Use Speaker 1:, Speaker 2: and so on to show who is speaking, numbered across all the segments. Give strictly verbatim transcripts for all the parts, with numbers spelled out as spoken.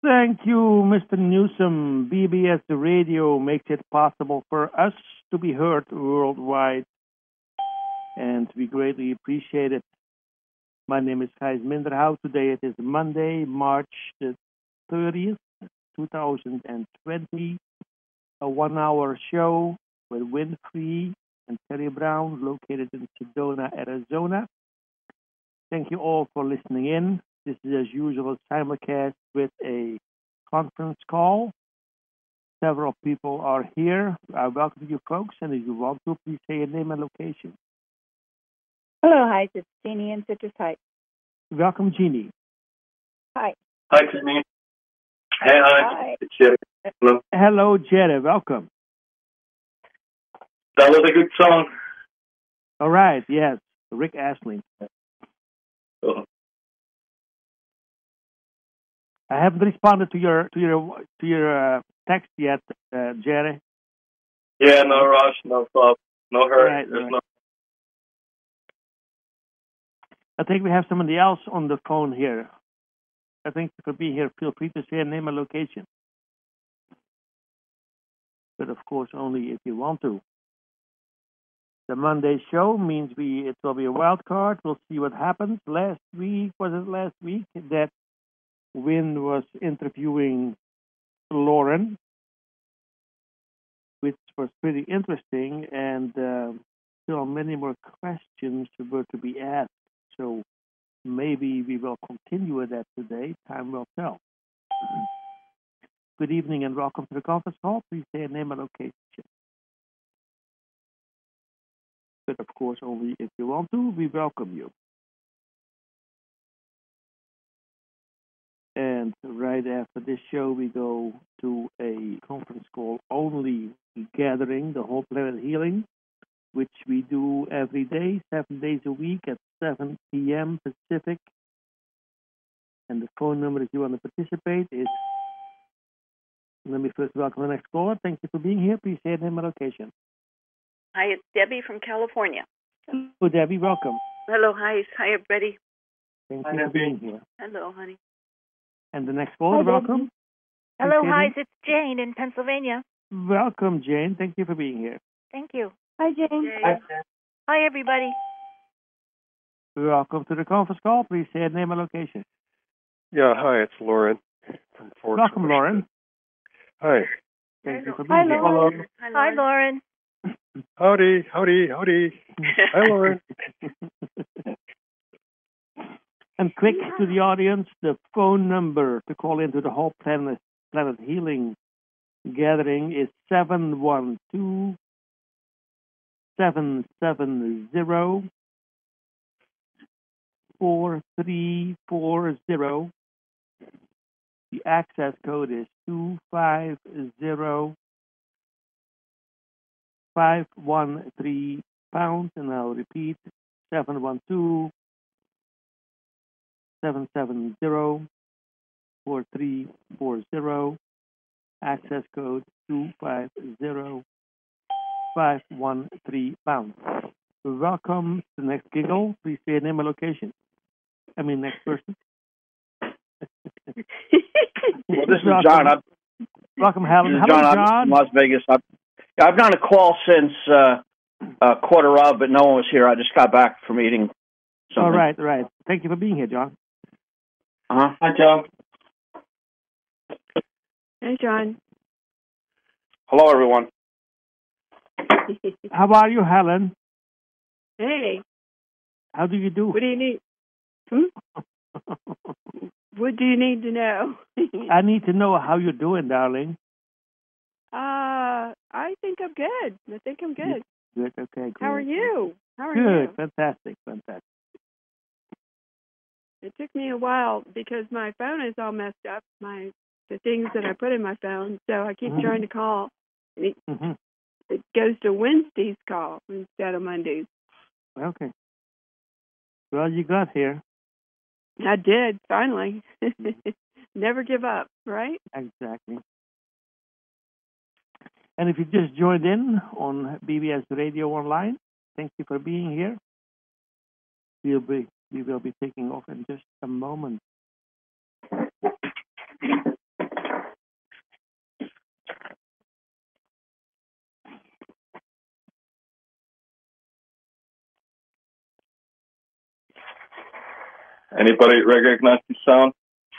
Speaker 1: Thank you, Mister Newsom. B B S Radio makes it possible for us to be heard worldwide, and we greatly appreciate it. My name is Gijs Minderhout. Today it is Monday, March the thirtieth, two thousand twenty, a one-hour show with Winfrey and Terry Brown, located in Sedona, Arizona. Thank you all for listening in. This is, as usual, a simulcast with a conference call. Several people are here. I welcome you folks, and if you want to, please say your name and location.
Speaker 2: Hello, hi, it's Jeannie in Citrus Heights.
Speaker 1: Welcome, Jeannie.
Speaker 2: Hi.
Speaker 3: Hi, Jeannie. Hey, hi.
Speaker 2: Hi.
Speaker 3: It's Jerry. Hello.
Speaker 1: Hello, Jerry. Welcome.
Speaker 3: That was a good song.
Speaker 1: All right, yes. Rick Astley.
Speaker 3: Oh.
Speaker 1: I haven't responded to your to your to your uh, text yet, uh, Jerry.
Speaker 3: Yeah, no rush, no stop, no hurry.
Speaker 1: Right,
Speaker 3: There's
Speaker 1: right.
Speaker 3: no.
Speaker 1: I think we have somebody else on the phone here. I think for being here, feel free to say a name and location. But of course, only if you want to. The Monday show means we it will be a wild card. We'll see what happens. Last week, was it last week, that Win was interviewing Lauren, which was pretty interesting, and uh, still many more questions were to be asked. So maybe we will continue with that today. Time will tell. Good evening and welcome to the conference call. Please say a name and location. But of course, only if you want to, we welcome you. And right after this show, we go to a conference call only gathering, the Whole Planet Healing, which we do every day, seven days a week at seven p.m. Pacific. And the phone number if you want to participate is, let me first welcome the next caller. Thank you for being here. Please say your name and location.
Speaker 4: Hi, it's Debbie from California.
Speaker 1: Hello, Debbie. Welcome.
Speaker 4: Hello, hi. Hi, everybody.
Speaker 1: Thank
Speaker 3: Hi,
Speaker 1: you for
Speaker 3: Debbie.
Speaker 1: being here.
Speaker 4: Hello, honey.
Speaker 1: And the next caller,
Speaker 2: Hi,
Speaker 1: welcome.
Speaker 2: Hello,
Speaker 1: Please say
Speaker 2: hi,
Speaker 1: your
Speaker 2: it's Jane in Pennsylvania.
Speaker 1: name. Welcome, Jane. Thank you for being here.
Speaker 2: Thank you. Hi, Jane.
Speaker 4: Hi.
Speaker 2: Hi, everybody.
Speaker 1: Welcome to the conference call. Please say your name and location.
Speaker 5: Yeah, hi, it's Lauren from Fort
Speaker 1: Welcome, Lauren.
Speaker 5: Hi.
Speaker 1: Thank you for
Speaker 2: Hi,
Speaker 1: being here.
Speaker 2: Lauren.
Speaker 4: Hi,
Speaker 2: Hi, Lauren.
Speaker 5: Howdy, howdy, howdy. Hi, Lauren.
Speaker 1: And quick to the audience, the phone number to call into the Whole Planet, Planet Healing Gathering is seven one two, seven seven zero, four three four zero. The access code is two five zero, five one three pound, and I'll repeat, seven one two, seven seven zero, four three four zero. Access code two five zero, five one three pound. Welcome to the next giggle. Please say your name and location. I mean, next person.
Speaker 3: Well, this is
Speaker 1: Welcome.
Speaker 3: John. I'm,
Speaker 1: Welcome, Helen.
Speaker 3: this is
Speaker 1: Hello,
Speaker 3: John.
Speaker 1: John.
Speaker 3: I'm from Las Vegas. I've, I've done a call since uh, uh, quarter of, but no one was here. I just got back from eating something.
Speaker 1: All right, all right. Thank you for being here, John.
Speaker 3: Uh-huh. Hi, John.
Speaker 2: Hey, John.
Speaker 3: Hello, everyone.
Speaker 1: How are you, Helen?
Speaker 2: Hey,
Speaker 1: How do you do?
Speaker 2: what do you need? Hmm? What do you need to know?
Speaker 1: I need to know how you're doing, darling.
Speaker 2: uh, I think I'm good. I think I'm good.
Speaker 1: Good, okay, good.
Speaker 2: How are you? How are
Speaker 1: Good,
Speaker 2: you?
Speaker 1: fantastic, fantastic.
Speaker 2: It took me a while because my phone is all messed up. My the things that I put in my phone, so I keep
Speaker 1: Mhm.
Speaker 2: trying to call. It,
Speaker 1: Mm-hmm.
Speaker 2: it goes to Wednesday's call instead of Monday's.
Speaker 1: Okay. Well, you got here.
Speaker 2: I did finally. Never give up, right?
Speaker 1: Exactly. And if you just joined in on B B S Radio Online, thank you for being here. We'll be, we will be taking off in just a moment.
Speaker 6: Anybody recognize the sound?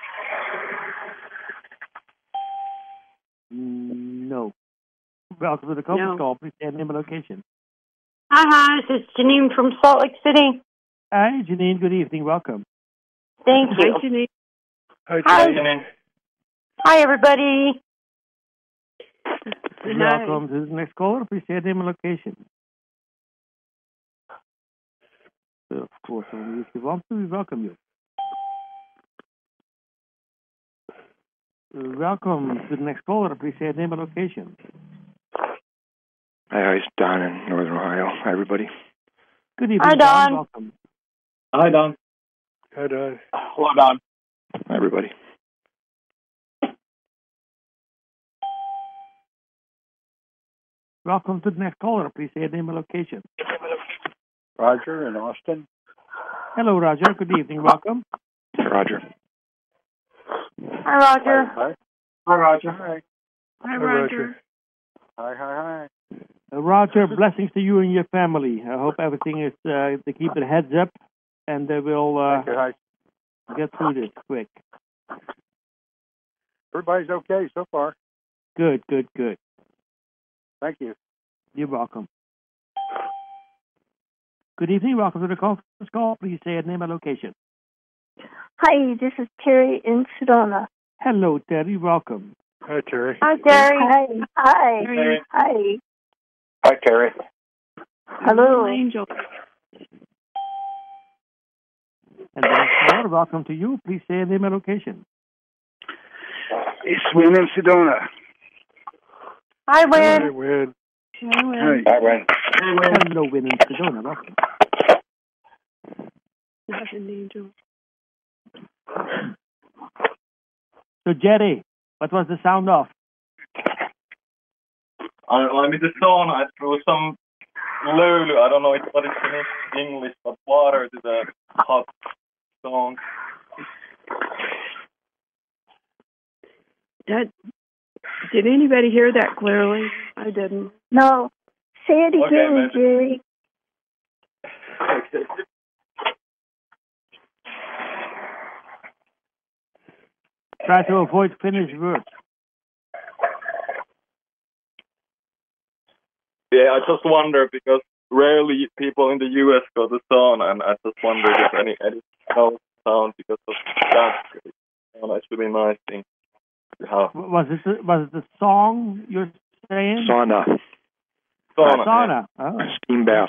Speaker 1: Mm, No. Welcome to the conference
Speaker 2: No.
Speaker 1: call. Please say name and location.
Speaker 7: Hi, hi, this is Janine from Salt Lake City.
Speaker 1: Hi, Janine. Good evening. Welcome.
Speaker 7: Thank
Speaker 2: Hi,
Speaker 7: you.
Speaker 2: Janine.
Speaker 5: Hi,
Speaker 7: Hi.
Speaker 5: Janine.
Speaker 7: Hi, everybody.
Speaker 1: Welcome to the next caller. Please say name and location. Of course, only if you want to, we welcome you. Uh, Welcome to the next caller. Please say name and location.
Speaker 8: Hi, it's Don in Northern Ohio. Hi, everybody.
Speaker 1: Good evening,
Speaker 7: Hi, Don.
Speaker 1: Welcome.
Speaker 6: Hi, Don.
Speaker 5: Hi, Don.
Speaker 6: Hello, Don.
Speaker 8: Hi, everybody.
Speaker 1: Welcome to the next caller. Please say name and location.
Speaker 9: Roger in Austin.
Speaker 1: Hello, Roger. Good evening. Welcome.
Speaker 8: Roger.
Speaker 7: Hi, Roger.
Speaker 9: Hi.
Speaker 6: Hi, Roger.
Speaker 9: Hi.
Speaker 2: Hi,
Speaker 5: Roger.
Speaker 2: Roger.
Speaker 9: Hi, hi, hi.
Speaker 1: Uh, Roger, blessings to you and your family. I hope everything is, uh, to keep their heads up, and they will uh,
Speaker 9: Thank you. Hi.
Speaker 1: get through this quick.
Speaker 9: Everybody's okay so far.
Speaker 1: Good, good, good.
Speaker 9: Thank you.
Speaker 1: You're welcome. Good evening. Welcome to the conference call. Please say your name and location.
Speaker 10: Hi, this is Terry in Sedona.
Speaker 1: Hello, Terry. Welcome.
Speaker 5: Hi, Terry.
Speaker 7: Hi, Terry.
Speaker 10: Hi. Hi.
Speaker 2: Terry.
Speaker 10: Hi.
Speaker 9: Hi, Terry.
Speaker 10: Hello.
Speaker 2: Angel.
Speaker 1: And the next caller, welcome to you. Please say your name and location.
Speaker 9: It's Win in Sedona.
Speaker 7: Hi,
Speaker 5: Hi,
Speaker 7: Win.
Speaker 5: Win.
Speaker 2: Hi, Win.
Speaker 9: Hi, Win.
Speaker 1: Hello, Win in Sedona. Welcome.
Speaker 2: That's an angel.
Speaker 1: So, Jerry, what was the sound of?
Speaker 6: I'm in the sauna. I threw some lulu. I don't know what it's in English, but water to the hot stone.
Speaker 2: That, did anybody hear that clearly? I didn't.
Speaker 10: No. Say it
Speaker 6: Okay,
Speaker 10: again,
Speaker 6: man.
Speaker 10: Jerry.
Speaker 6: Okay.
Speaker 1: Try to avoid finished words.
Speaker 6: Yeah, I just wonder because rarely people in the U S go to sauna, and I just wonder if any any house sound because of that. Sauna is really nice thing to have.
Speaker 1: Was it the, was it the song you're saying?
Speaker 8: Sauna.
Speaker 6: Sauna.
Speaker 1: Sauna. Oh.
Speaker 8: Steam bath.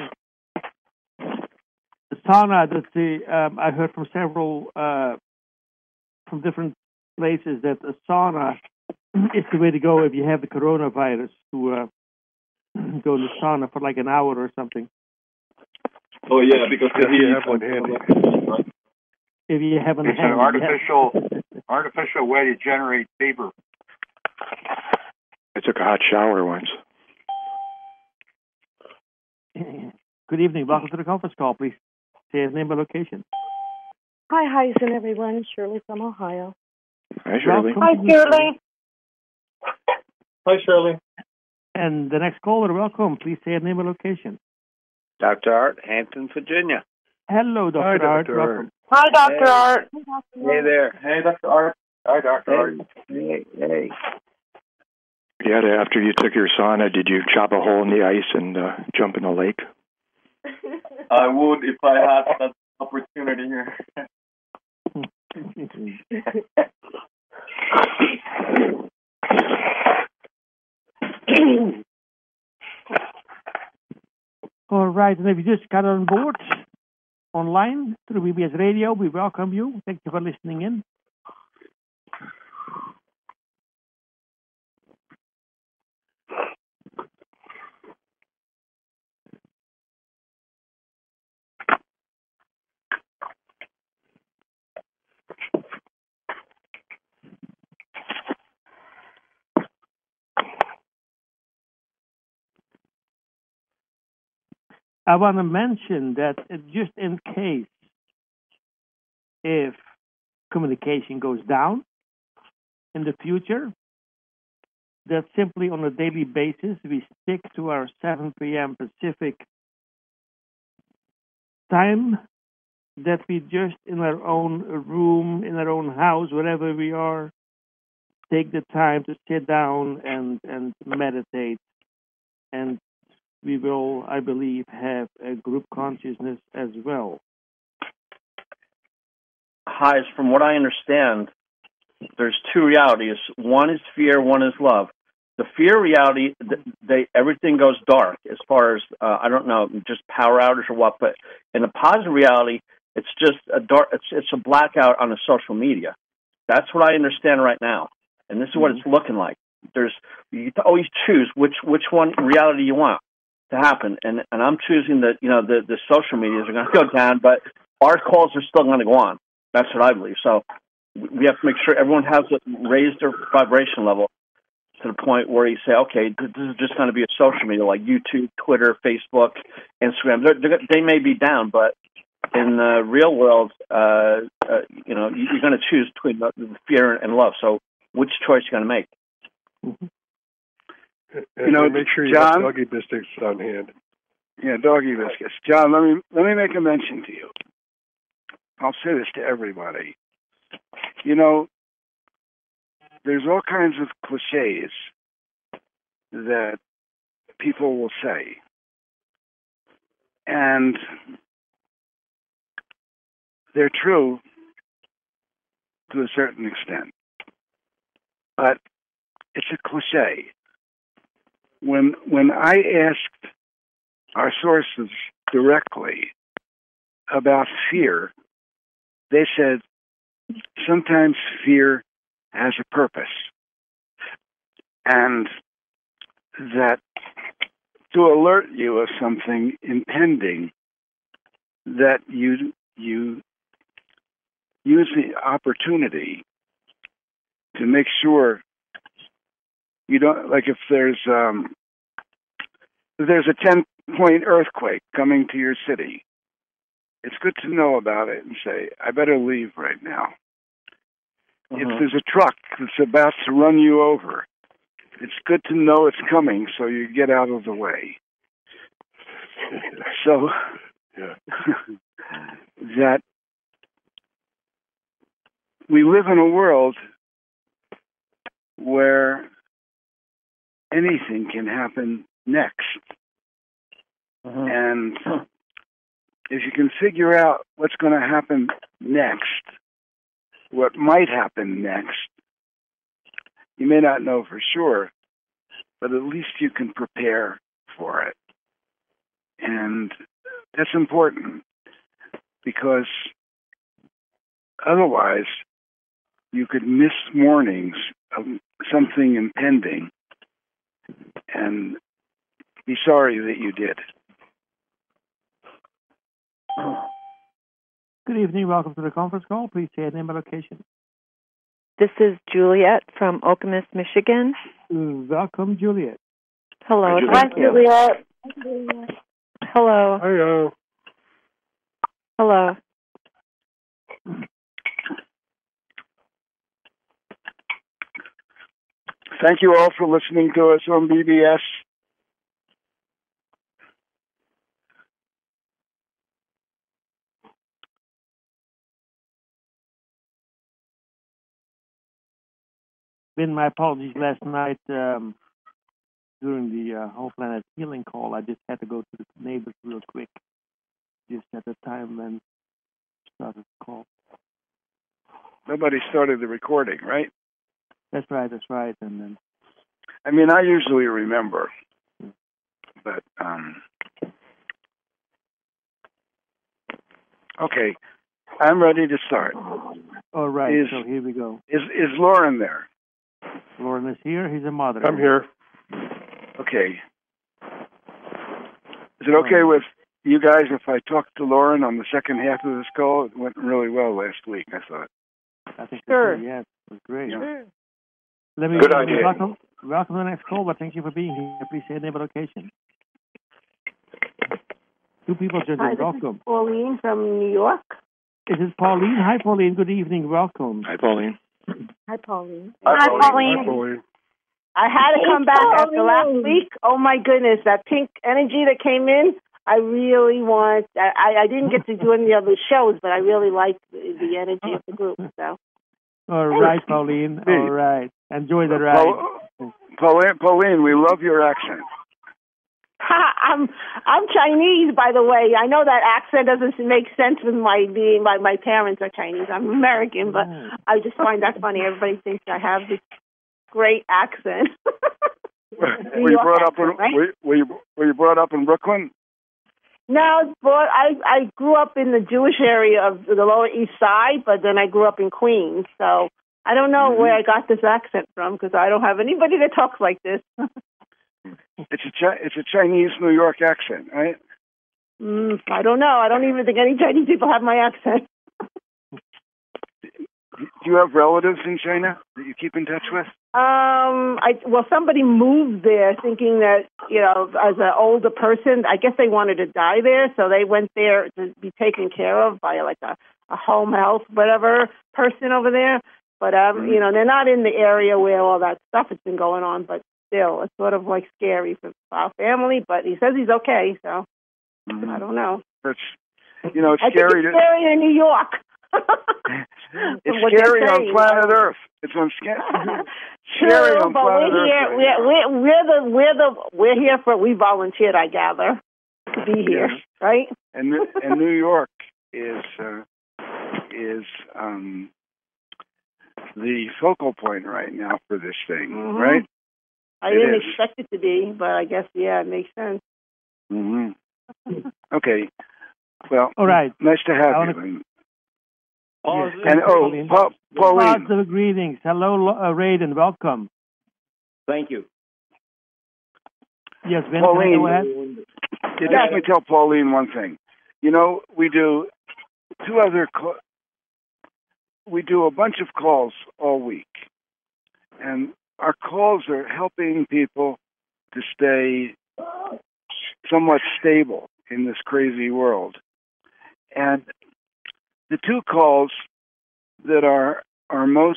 Speaker 1: The sauna. That's the um, I heard from several uh, from different places that a sauna is the way to go if you have the coronavirus. To uh, go to the sauna for like an hour or something.
Speaker 6: Oh yeah, because
Speaker 5: If
Speaker 6: the
Speaker 5: you
Speaker 6: heat
Speaker 5: have one handy.
Speaker 1: If you haven't
Speaker 9: It's
Speaker 1: had
Speaker 9: an artificial, artificial way to generate fever.
Speaker 8: I took a hot shower once.
Speaker 1: Good evening. Welcome to the conference call. Please say his name and location.
Speaker 7: Hi, Hyson, everyone. Shirley from Ohio.
Speaker 8: Hi, Shirley.
Speaker 1: Welcome
Speaker 7: Hi,
Speaker 1: to you,
Speaker 7: Shirley.
Speaker 6: Hi, Shirley.
Speaker 1: And the next caller, welcome. Please say your name and location.
Speaker 9: Doctor Art, Hampton, Virginia.
Speaker 1: Hello, Doctor
Speaker 5: Hi,
Speaker 1: Art.
Speaker 5: Doctor
Speaker 1: Welcome.
Speaker 7: Hi, Doctor
Speaker 9: Hey.
Speaker 7: Art.
Speaker 9: Hey there.
Speaker 6: Hey, Doctor Art.
Speaker 9: Hi, Doctor Art. Hey, hey.
Speaker 8: Yeah, after you took your sauna, did you chop a hole in the ice and uh, jump in the lake?
Speaker 6: I would if I had that opportunity here.
Speaker 1: All right, and if you just got on board online through B B S Radio, we welcome you. Thank you for listening in. I want to mention that uh, just in case if communication goes down in the future, that simply on a daily basis we stick to our seven p.m. Pacific time that we just in our own room, in our own house, wherever we are, take the time to sit down and, and meditate. And we will, I believe, have a group consciousness as well.
Speaker 3: Hi, from what I understand, there's two realities. One is fear, one is love. The fear reality, they everything goes dark as far as, uh, I don't know, just power outage or what, but in the positive reality, it's just a dark, it's, it's a blackout on the social media. That's what I understand right now. And this is what it's looking like. There's, you always choose which, which one reality you want to happen. And, and I'm choosing that, you know, the, the social medias are going to go down, but our calls are still going to go on. That's what I believe. So we have to make sure everyone has raised their vibration level to the point where you say, okay, this is just going to be a social media like YouTube, Twitter, Facebook, Instagram. They're, they're, they may be down, but in the real world, uh, uh, you know, you're going to choose between the, the fear and love. So which choice are you going to make?
Speaker 5: Mm-hmm.
Speaker 9: You know,
Speaker 5: make sure you
Speaker 9: John,
Speaker 5: have doggy biscuits on hand.
Speaker 9: Yeah, doggy biscuits. John, let me let me make a mention to you. I'll say this to everybody. You know, there's all kinds of cliches that people will say. And they're true to a certain extent. But it's a cliche. When when I asked our sources directly about fear, they said sometimes fear has a purpose, and that to alert you of something impending, that you you use the opportunity to make sure you don't, like if there's um, if there's a ten point earthquake coming to your city, it's good to know about it and say, I better leave right now. Uh-huh. If there's a truck that's about to run you over, it's good to know it's coming so you get out of the way. So
Speaker 5: yeah.
Speaker 9: that we live in a world where anything can happen next. Uh-huh. And if you can figure out what's going to happen next, what might happen next, you may not know for sure, but at least you can prepare for it. And that's important because otherwise you could miss warnings of something impending and be sorry that you did.
Speaker 1: Good evening. Welcome to the conference call. Please say your name and location.
Speaker 11: This is Juliet from Okemos, Michigan.
Speaker 1: Welcome, Juliet.
Speaker 11: Hello.
Speaker 10: Hi,
Speaker 11: Thank you.
Speaker 10: Juliet.
Speaker 11: Hello.
Speaker 5: Hello.
Speaker 11: Hello.
Speaker 9: Thank you all for listening to us on B B S.
Speaker 1: Been my apologies last night um, during the uh, Whole Planet Healing call. I just had to go to the neighbors real quick, just at the time when I started the call.
Speaker 9: Nobody started the recording, right?
Speaker 1: That's right, that's right. And then,
Speaker 9: I mean, I usually remember, but um, okay, I'm ready to start.
Speaker 1: All right,
Speaker 9: is,
Speaker 1: so here we go.
Speaker 9: Is is Lauren there?
Speaker 1: Lauren is here. He's a mother.
Speaker 5: I'm here.
Speaker 9: Okay. Is it okay with you guys if I talk to Lauren on the second half of this call? It went really well last week, I thought.
Speaker 1: I think
Speaker 11: sure.
Speaker 1: So, yes, it was great.
Speaker 9: Yeah.
Speaker 11: Sure.
Speaker 1: Let me,
Speaker 9: Good
Speaker 1: let me
Speaker 9: idea.
Speaker 1: welcome, welcome to the next call, but thank you for being here. Please say your name and location. Two people joined
Speaker 10: Hi,
Speaker 1: in.
Speaker 10: this
Speaker 1: Welcome.
Speaker 10: is Pauline from New York.
Speaker 1: This is Pauline. Hi, Pauline. Good evening. Welcome.
Speaker 8: Hi, Pauline.
Speaker 10: Hi, Pauline.
Speaker 9: Hi,
Speaker 10: Hi,
Speaker 9: Pauline.
Speaker 5: Hi, Pauline.
Speaker 10: I had to come
Speaker 7: Hey,
Speaker 10: back
Speaker 7: Pauline.
Speaker 10: after last week. Oh, my goodness. That pink energy that came in,
Speaker 7: I really want. I, I didn't get to do any other shows, but I really like the, the energy of the group. So.
Speaker 1: All right, Pauline. All right. Enjoy the ride.
Speaker 9: Paul, Pauline, Pauline, we love your accent.
Speaker 7: I'm I'm Chinese, by the way. I know that accent doesn't make sense with my being my my parents are Chinese. I'm American, but I just find that funny. Everybody thinks I have this great accent.
Speaker 9: Were you brought up in
Speaker 7: accent, right?
Speaker 9: were, were you were you brought up in Brooklyn?
Speaker 7: No, but I I grew up in the Jewish area of the Lower East Side, but then I grew up in Queens. So I don't know mm-hmm. where I got this accent from because I don't have anybody that talks like this.
Speaker 9: It's a Chi- it's a Chinese New York accent, right?
Speaker 7: Mm, I don't know. I don't even think any Chinese people have my accent.
Speaker 9: Do you have relatives in China that you keep in touch with?
Speaker 7: Um, I well, somebody moved there thinking that, you know, as an older person, I guess they wanted to die there, so they went there to be taken care of by like a, a home health whatever person over there. But um, mm-hmm. you know, they're not in the area where all that stuff has been going on, but still, it's sort of like scary for our family, but he says he's okay, so mm-hmm. I don't know.
Speaker 9: It's, you know, it's
Speaker 7: I
Speaker 9: scary.
Speaker 7: Think it's to, scary in New York.
Speaker 9: It's scary on planet Earth. It's on scary.
Speaker 7: True,
Speaker 9: scary on
Speaker 7: but
Speaker 9: planet
Speaker 7: we're here.
Speaker 9: Earth.
Speaker 7: We're, we're, we're the we're the we're here for. We volunteered, I gather, to be here,
Speaker 9: yes.
Speaker 7: right?
Speaker 9: And and New York is uh, is um, the focal point right now for this thing,
Speaker 7: mm-hmm.
Speaker 9: right?
Speaker 7: I
Speaker 9: it
Speaker 7: didn't
Speaker 9: is.
Speaker 7: expect it to be, but I guess, yeah, it makes sense.
Speaker 9: Mm-hmm. Okay. Well,
Speaker 1: all right.
Speaker 9: Nice to have
Speaker 1: wanna...
Speaker 9: you.
Speaker 1: And,
Speaker 9: yes. and oh, pa- Pauline.
Speaker 1: Positive greetings. Hello, uh, Raiden. Welcome.
Speaker 12: Thank you.
Speaker 1: Yes, Vin,
Speaker 9: Pauline.
Speaker 1: go ahead.
Speaker 9: Yeah, let me tell Pauline one thing. You know, we do two other. Co- we do a bunch of calls all week, and our calls are helping people to stay somewhat stable in this crazy world. And the two calls that are are most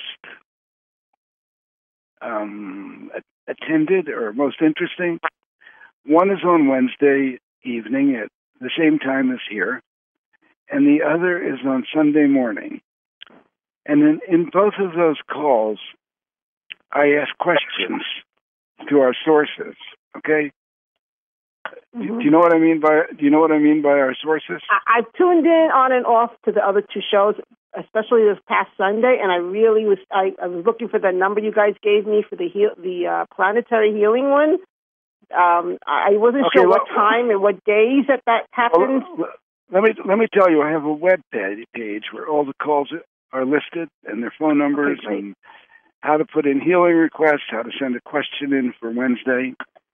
Speaker 9: um, attended or most interesting, one is on Wednesday evening at the same time as here, and the other is on Sunday morning. And in, in both of those calls, I ask questions to our sources. Okay, mm-hmm. do you know what I mean by Do you know what I mean by our sources?
Speaker 7: I, I've tuned in on and off to the other two shows, especially this past Sunday, and I really was I, I was looking for the number you guys gave me for the heal, the uh, planetary healing one. Um, I wasn't
Speaker 9: okay,
Speaker 7: sure
Speaker 9: well,
Speaker 7: what time and what days that that happened.
Speaker 9: Well, let me let me tell you, I have a web page where all the calls are listed and their phone numbers
Speaker 7: okay,
Speaker 9: and how to put in healing requests, how to send a question in for Wednesday.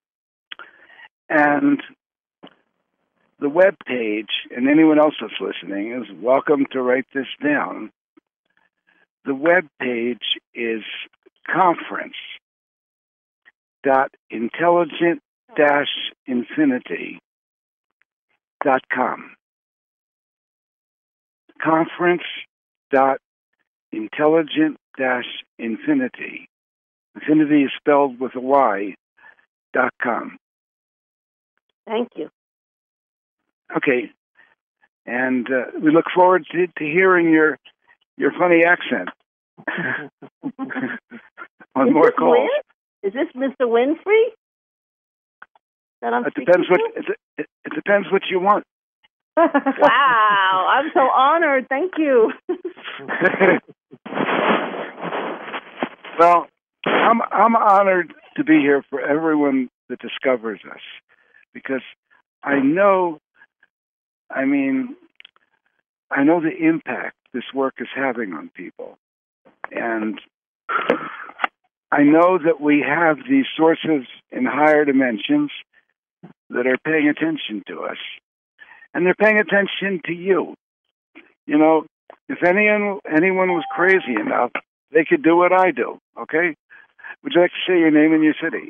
Speaker 9: And the web page, and anyone else that's listening is welcome to write this down. The web page is conference dot intelligent dash infinity dot com. Conference dot intelligent dash infinity. Infinity is spelled with a Y, dot com.
Speaker 7: Thank you.
Speaker 9: Okay. And uh, we look forward to, to hearing your your funny accent on
Speaker 7: Is
Speaker 9: more
Speaker 7: this
Speaker 9: calls.
Speaker 7: Win? Is this Mister Winfrey? That I'm
Speaker 9: It depends
Speaker 7: to?
Speaker 9: what it, it, it depends what you want.
Speaker 7: Wow, I'm so honored. Thank you.
Speaker 9: Well, I'm I'm honored to be here for everyone that discovers us, because I know, I mean, I know the impact this work is having on people, and I know that we have these sources in higher dimensions that are paying attention to us, and they're paying attention to you. You know, if anyone anyone was crazy enough, they could do what I do, okay? Would you like to say your name and your city?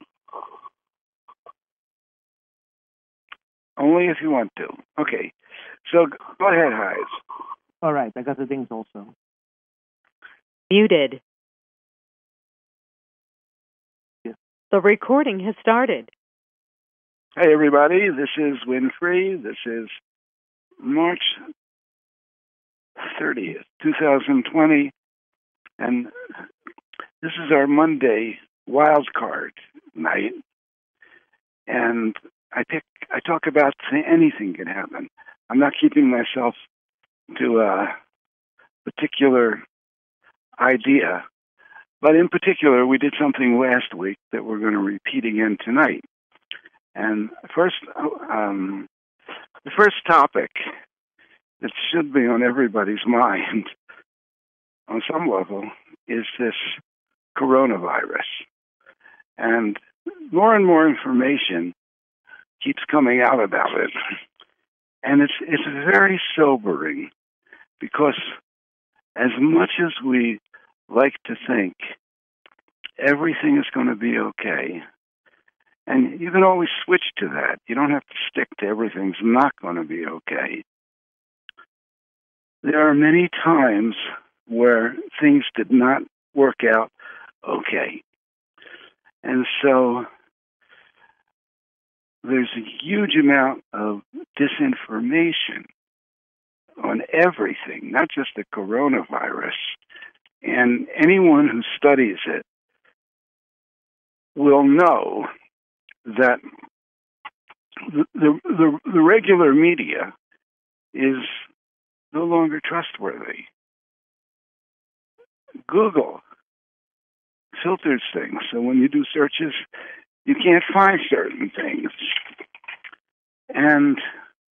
Speaker 9: Only if you want to. Okay. So go ahead, Hayes.
Speaker 1: All right, I got the things also.
Speaker 11: Muted.
Speaker 1: Yes.
Speaker 11: The recording has started.
Speaker 9: Hey, everybody. This is Winfrey. This is March thirtieth, twenty twenty. And this is our Monday wild card night. And I pick, I talk about anything can happen. I'm not keeping myself to a particular idea. But in particular, we did something last week that we're going to repeat again tonight. And first, um, the first topic that should be on everybody's mind on some level is this coronavirus. And more and more information keeps coming out about it. And it's it's very sobering because as much as we like to think everything is going to be okay, and you can always switch to that. You don't have to stick to everything's not going to be okay. There are many times where things did not work out okay. And so there's a huge amount of disinformation on everything, not just the coronavirus. And anyone who studies it will know that the, the, the, the regular media is no longer trustworthy. Google filters things, so when you do searches, you can't find certain things. And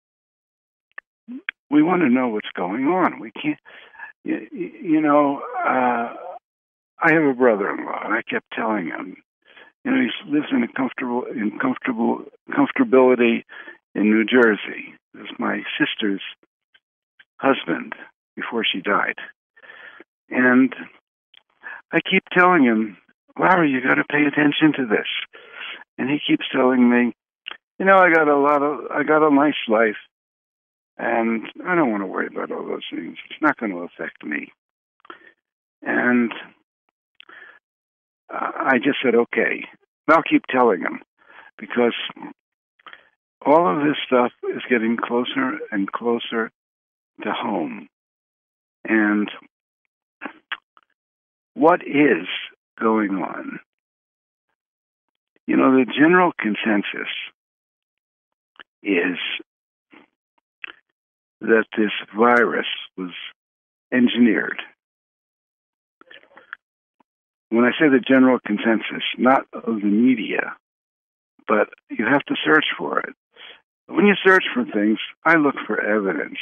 Speaker 9: we want to know what's going on. We can't, you, you know, uh, I have a brother-in-law, and I kept telling him, you know, he lives in a comfortable, in comfortable, comfortability in New Jersey. It was my sister's husband before she died. And I keep telling him, Larry, you got to pay attention to this. And he keeps telling me, you know, I got a lot of, I got a nice life, and I don't want to worry about all those things. It's not going to affect me. And uh, I just said, okay. And I'll keep telling him, because all of this stuff is getting closer and closer to home. And what is going on? You know, the general consensus is that this virus was engineered. When I say the general consensus, not of the media, but you have to search for it. When you search for things, I look for evidence.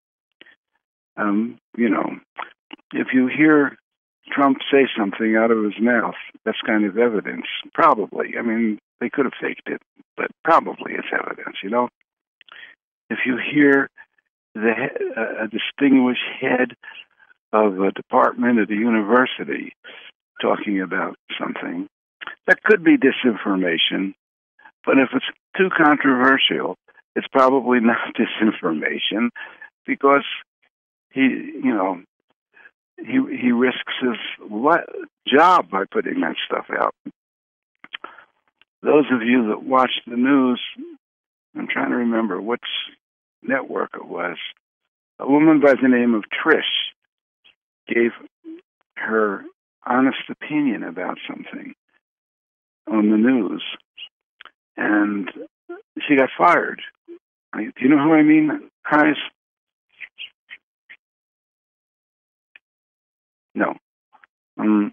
Speaker 9: Um, you know, if you hear Trump say something out of his mouth, that's kind of evidence. Probably. I mean, they could have faked it, but probably it's evidence, you know. If you hear the uh, a distinguished head of a department at a university talking about something, that could be disinformation. But if it's too controversial, it's probably not disinformation, because he, you know, he he risks his job by putting that stuff out. Those of you that watch the news, I'm trying to remember which network it was. A woman by the name of Trish gave her honest opinion about something on the news, and she got fired. Do you know who I mean, guys? No. Um,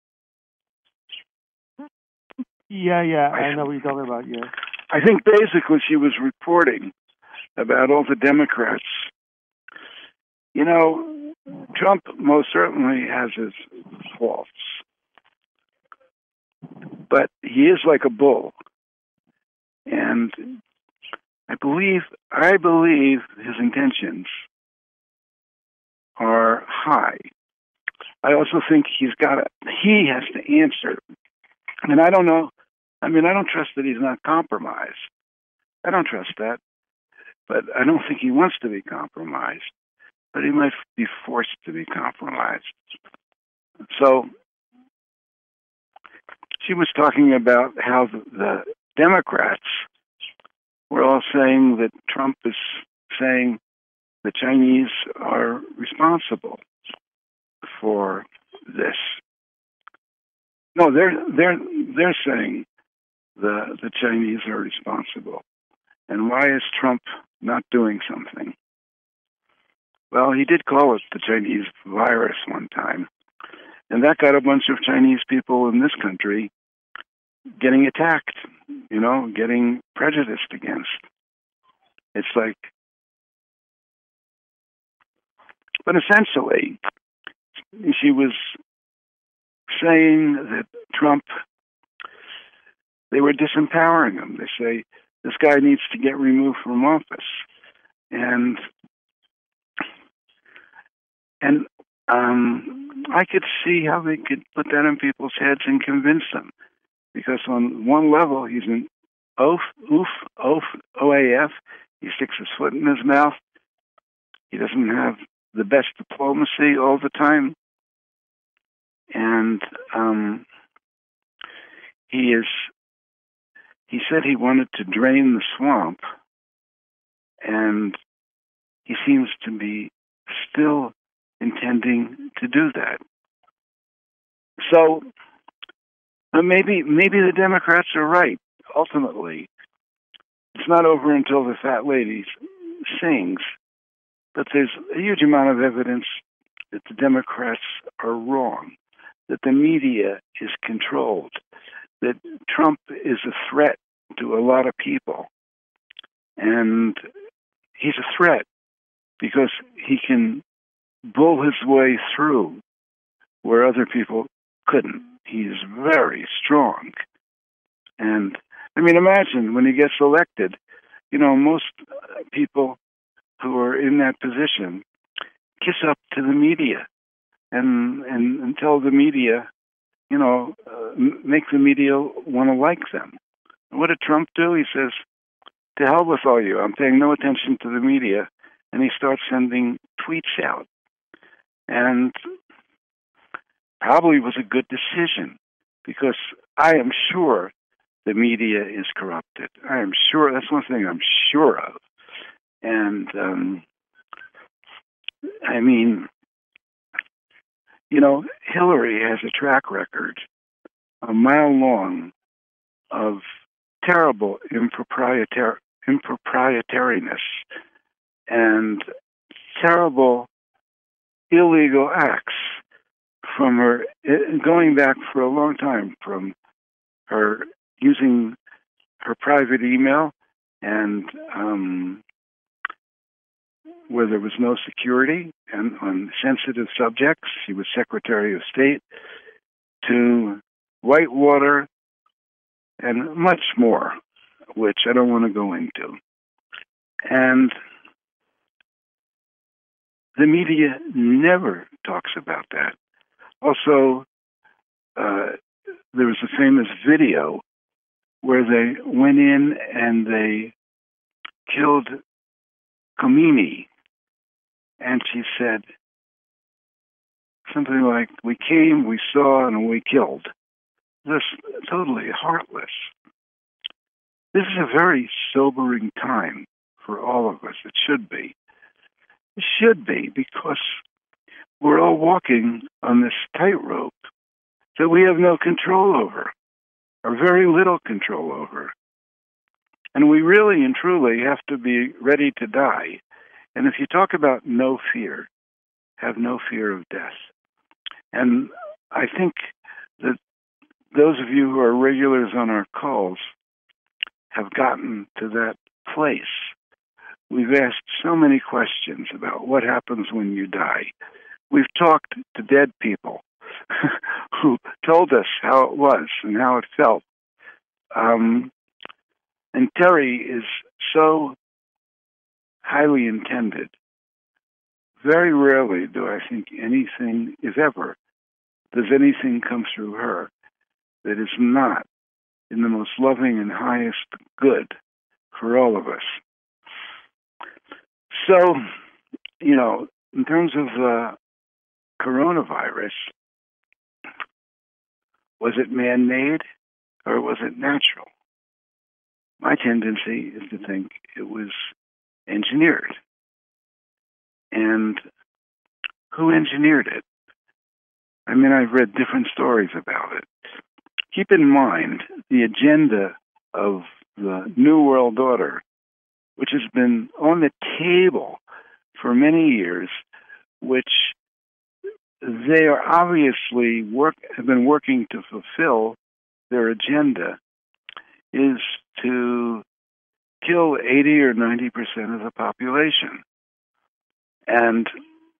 Speaker 1: yeah, yeah, I, I know what you're talking about, yeah.
Speaker 9: I think basically she was reporting about all the Democrats. You know, Trump most certainly has his faults, but he is like a bull. And I believe, I believe his intentions are high. I also think he's got to, he has to answer. And I don't know, I mean, I don't trust that he's not compromised. I don't trust that. But I don't think he wants to be compromised. But he might be forced to be compromised. So she was talking about how the, the Democrats we're all saying that Trump is saying the Chinese are responsible for this. No, they're they're they're saying the the Chinese are responsible. And why is Trump not doing something? Well, he did call it the Chinese virus one time, and that got a bunch of Chinese people in this country getting attacked, you know, getting prejudiced against. It's like, but essentially, she was saying that Trump, they were disempowering him. They say, this guy needs to get removed from office. And and um, I could see how they could put that in people's heads and convince them. Because on one level, he's an oaf, oof, oaf, O A F. He sticks his foot in his mouth. He doesn't have the best diplomacy all the time. And um, he is, he said he wanted to drain the swamp, and he seems to be still intending to do that. So uh, maybe maybe the Democrats are right. Ultimately, it's not over until the fat lady sings. But there's a huge amount of evidence that the Democrats are wrong, that the media is controlled, that Trump is a threat to a lot of people. And he's a threat because he can bull his way through where other people couldn't. He's very strong. And, I mean, imagine when he gets elected, you know, most people who are in that position kiss up to the media and and, and tell the media, you know, uh, make the media want to like them. And what did Trump do? He says, to hell with all you. I'm paying no attention to the media. And he starts sending tweets out. And probably was a good decision because I am sure the media is corrupted. I am sure. That's one thing I'm sure of. And, um, I mean, you know, Hillary has a track record a mile long of terrible improprietar- improprietariness and terrible illegal acts from her, going back for a long time, from her using her private email and um, where there was no security and on sensitive subjects. She was Secretary of State, to Whitewater and much more, which I don't want to go into. And the media never talks about that. Also, uh, there was a famous video where they went in and they killed Khomeini. And she said something like, we came, we saw, and we killed. This totally heartless. This is a very sobering time for all of us. It should be. It should be, because we're all walking on this tightrope that we have no control over, or very little control over. And we really and truly have to be ready to die. And if you talk about no fear, have no fear of death. And I think that those of you who are regulars on our calls have gotten to that place. We've asked so many questions about what happens when you die. We've talked to dead people who told us how it was and how it felt. Um, and Terry is so highly intended. Very rarely do I think anything, if ever, does anything come through her that is not in the most loving and highest good for all of us. So, you know, in terms of uh, coronavirus, was it man-made or was it natural? my tendency is to think it was engineered. And who engineered it? I mean, I've read different stories about it. Keep in mind the agenda of the New World Order, which has been on the table for many years, which they are obviously work have been working to fulfill. Their agenda is to kill eighty or ninety percent of the population. And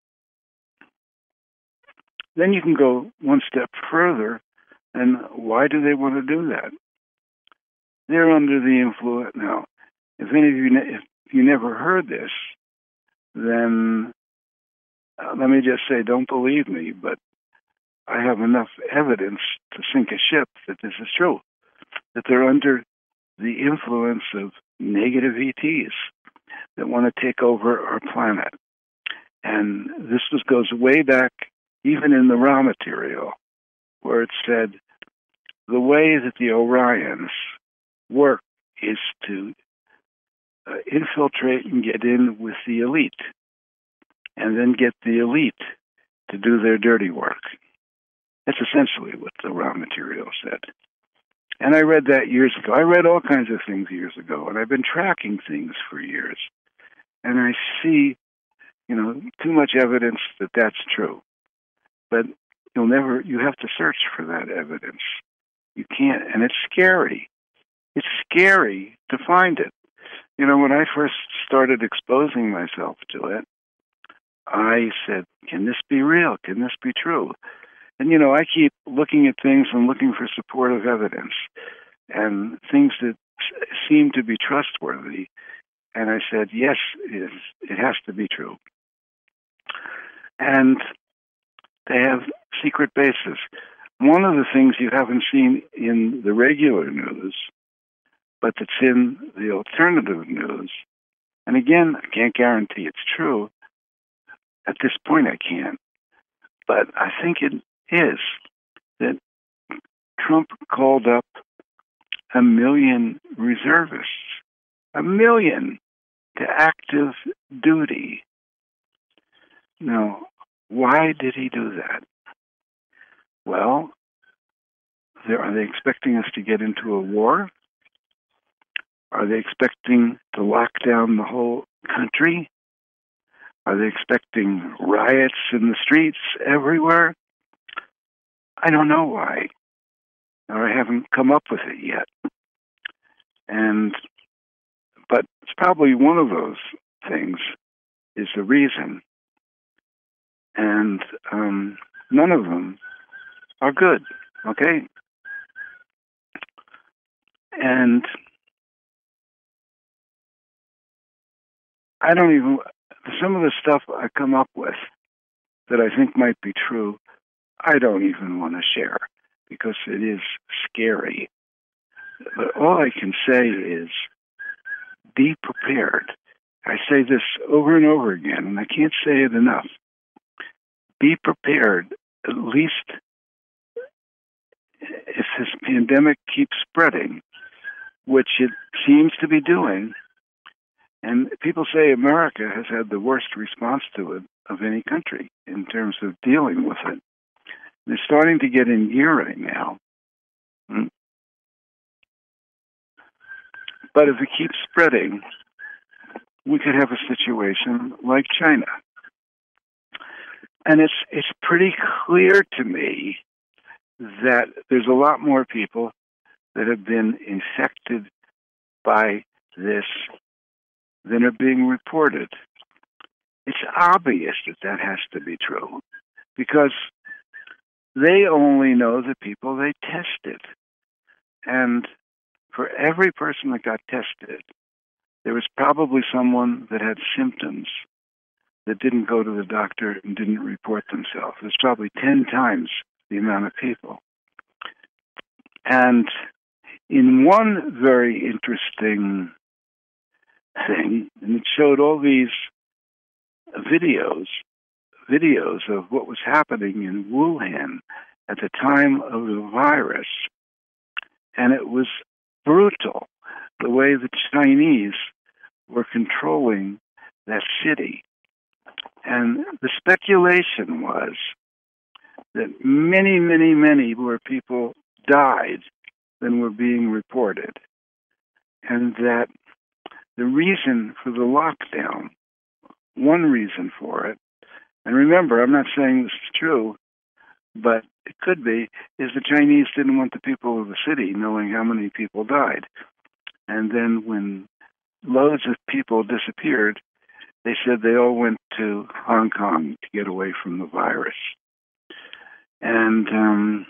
Speaker 9: then you can go one step further, and why do they want to do that? They're under the influence. Now, if any of you, ne- if you never heard this, then uh, let me just say, don't believe me, but I have enough evidence to sink a ship that this is true, that they're under the influence of negative E Ts that want to take over our planet. And this was, goes way back, even in the raw material, where it said the way that the Orions work is to uh, infiltrate and get in with the elite, and then get the elite to do their dirty work. That's essentially what the raw material said. And I read that years ago. I read all kinds of things years ago, and I've been tracking things for years. And I see, you know, too much evidence that that's true. But you'll never, you have to search for that evidence. You can't, and it's scary. It's scary to find it. You know, when I first started exposing myself to it, I said, can this be real? Can this be true? And, you know, I keep looking at things and looking for supportive evidence and things that seem to be trustworthy. And I said, yes, it, is, it has to be true. And they have secret bases. One of the things you haven't seen in the regular news, but that's in the alternative news, and again, I can't guarantee it's true. At this point, I can't. But I think it is that Trump called up a million reservists, a million to active duty. Now, why did he do that? Well, are they expecting us to get into a war? Are they expecting to lock down the whole country? Are they expecting riots in the streets everywhere? I don't know why, or I haven't come up with it yet. And, but it's probably one of those things is the reason. And um, none of them are good, okay? And I don't even, some of the stuff I come up with that I think might be true, I don't even want to share because it is scary. But all I can say is be prepared. I say this over and over again, and I can't say it enough. Be prepared, at least if this pandemic keeps spreading, which it seems to be doing. And people say America has had the worst response to it of any country in terms of dealing with it. They're starting to get in gear right now. But if it keeps spreading, we could have a situation like China. And it's it's pretty clear to me that there's a lot more people that have been infected by this than are being reported. It's obvious that that has to be true because they only know the people they tested. And for every person that got tested, there was probably someone that had symptoms that didn't go to the doctor and didn't report themselves. There's probably ten times the amount of people. And in one very interesting thing, and it showed all these videos, videos of what was happening in Wuhan at the time of the virus, and it was brutal. the way the Chinese were controlling that city. And the speculation was that many, many, many more people died than were being reported. And that the reason for the lockdown, one reason for it, and remember, I'm not saying this is true, but it could be, is the Chinese didn't want the people of the city knowing how many people died. And then when loads of people disappeared, they said they all went to Hong Kong to get away from the virus. And um,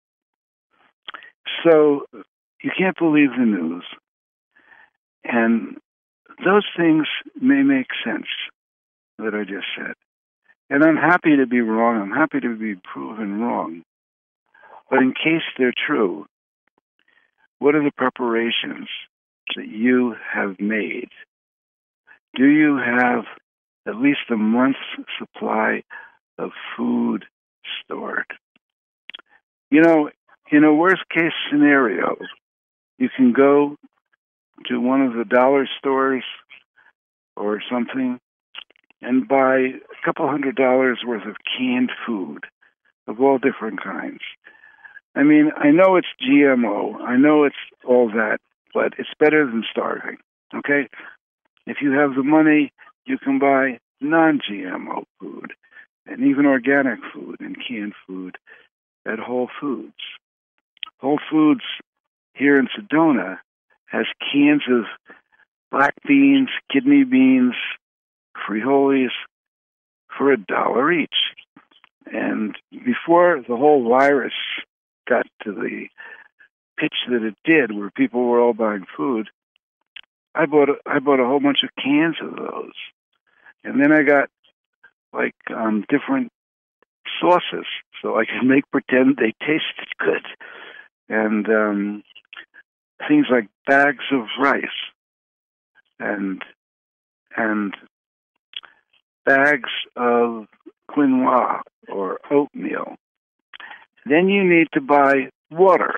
Speaker 9: so you can't believe the news. And those things may make sense that I just said. And I'm happy to be wrong. I'm happy to be proven wrong. But in case they're true, what are the preparations that you have made? Do you have at least a month's supply of food stored? You know, in a worst-case scenario, you can go to one of the dollar stores or something and buy a couple hundred dollars worth of canned food of all different kinds. I mean, I know it's G M O. I know it's all that, but it's better than starving, okay? If you have the money, you can buy non-G M O food and even organic food and canned food at Whole Foods. Whole Foods here in Sedona has cans of black beans, kidney beans, frijoles for a dollar each. And before the whole virus got to the pitch that it did, where people were all buying food, I bought a, I bought a whole bunch of cans of those. And then I got like um, different sauces, so I could make pretend they tasted good. And um, things like bags of rice and and bags of quinoa or oatmeal. Then you need to buy water,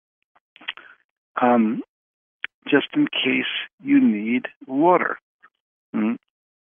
Speaker 9: um, just in case you need water. Mm.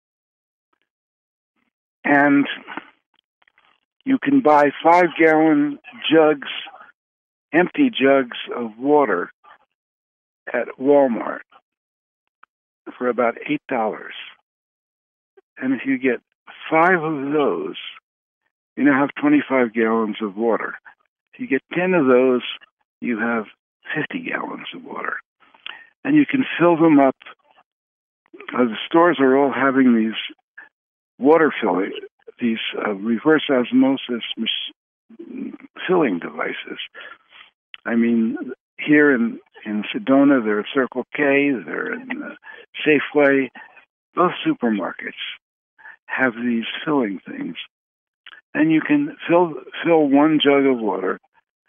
Speaker 9: And you can buy five-gallon jugs, empty jugs of water at Walmart for about eight dollars. And if you get five of those, you now have twenty-five gallons of water. If you get ten of those, you have fifty gallons of water. And you can fill them up. Uh, the stores are all having these water filling, these uh, reverse osmosis mach- filling devices. I mean, here in, in Sedona, there are Circle K, they're in uh, Safeway. Both supermarkets have these filling things. And you can fill fill one jug of water,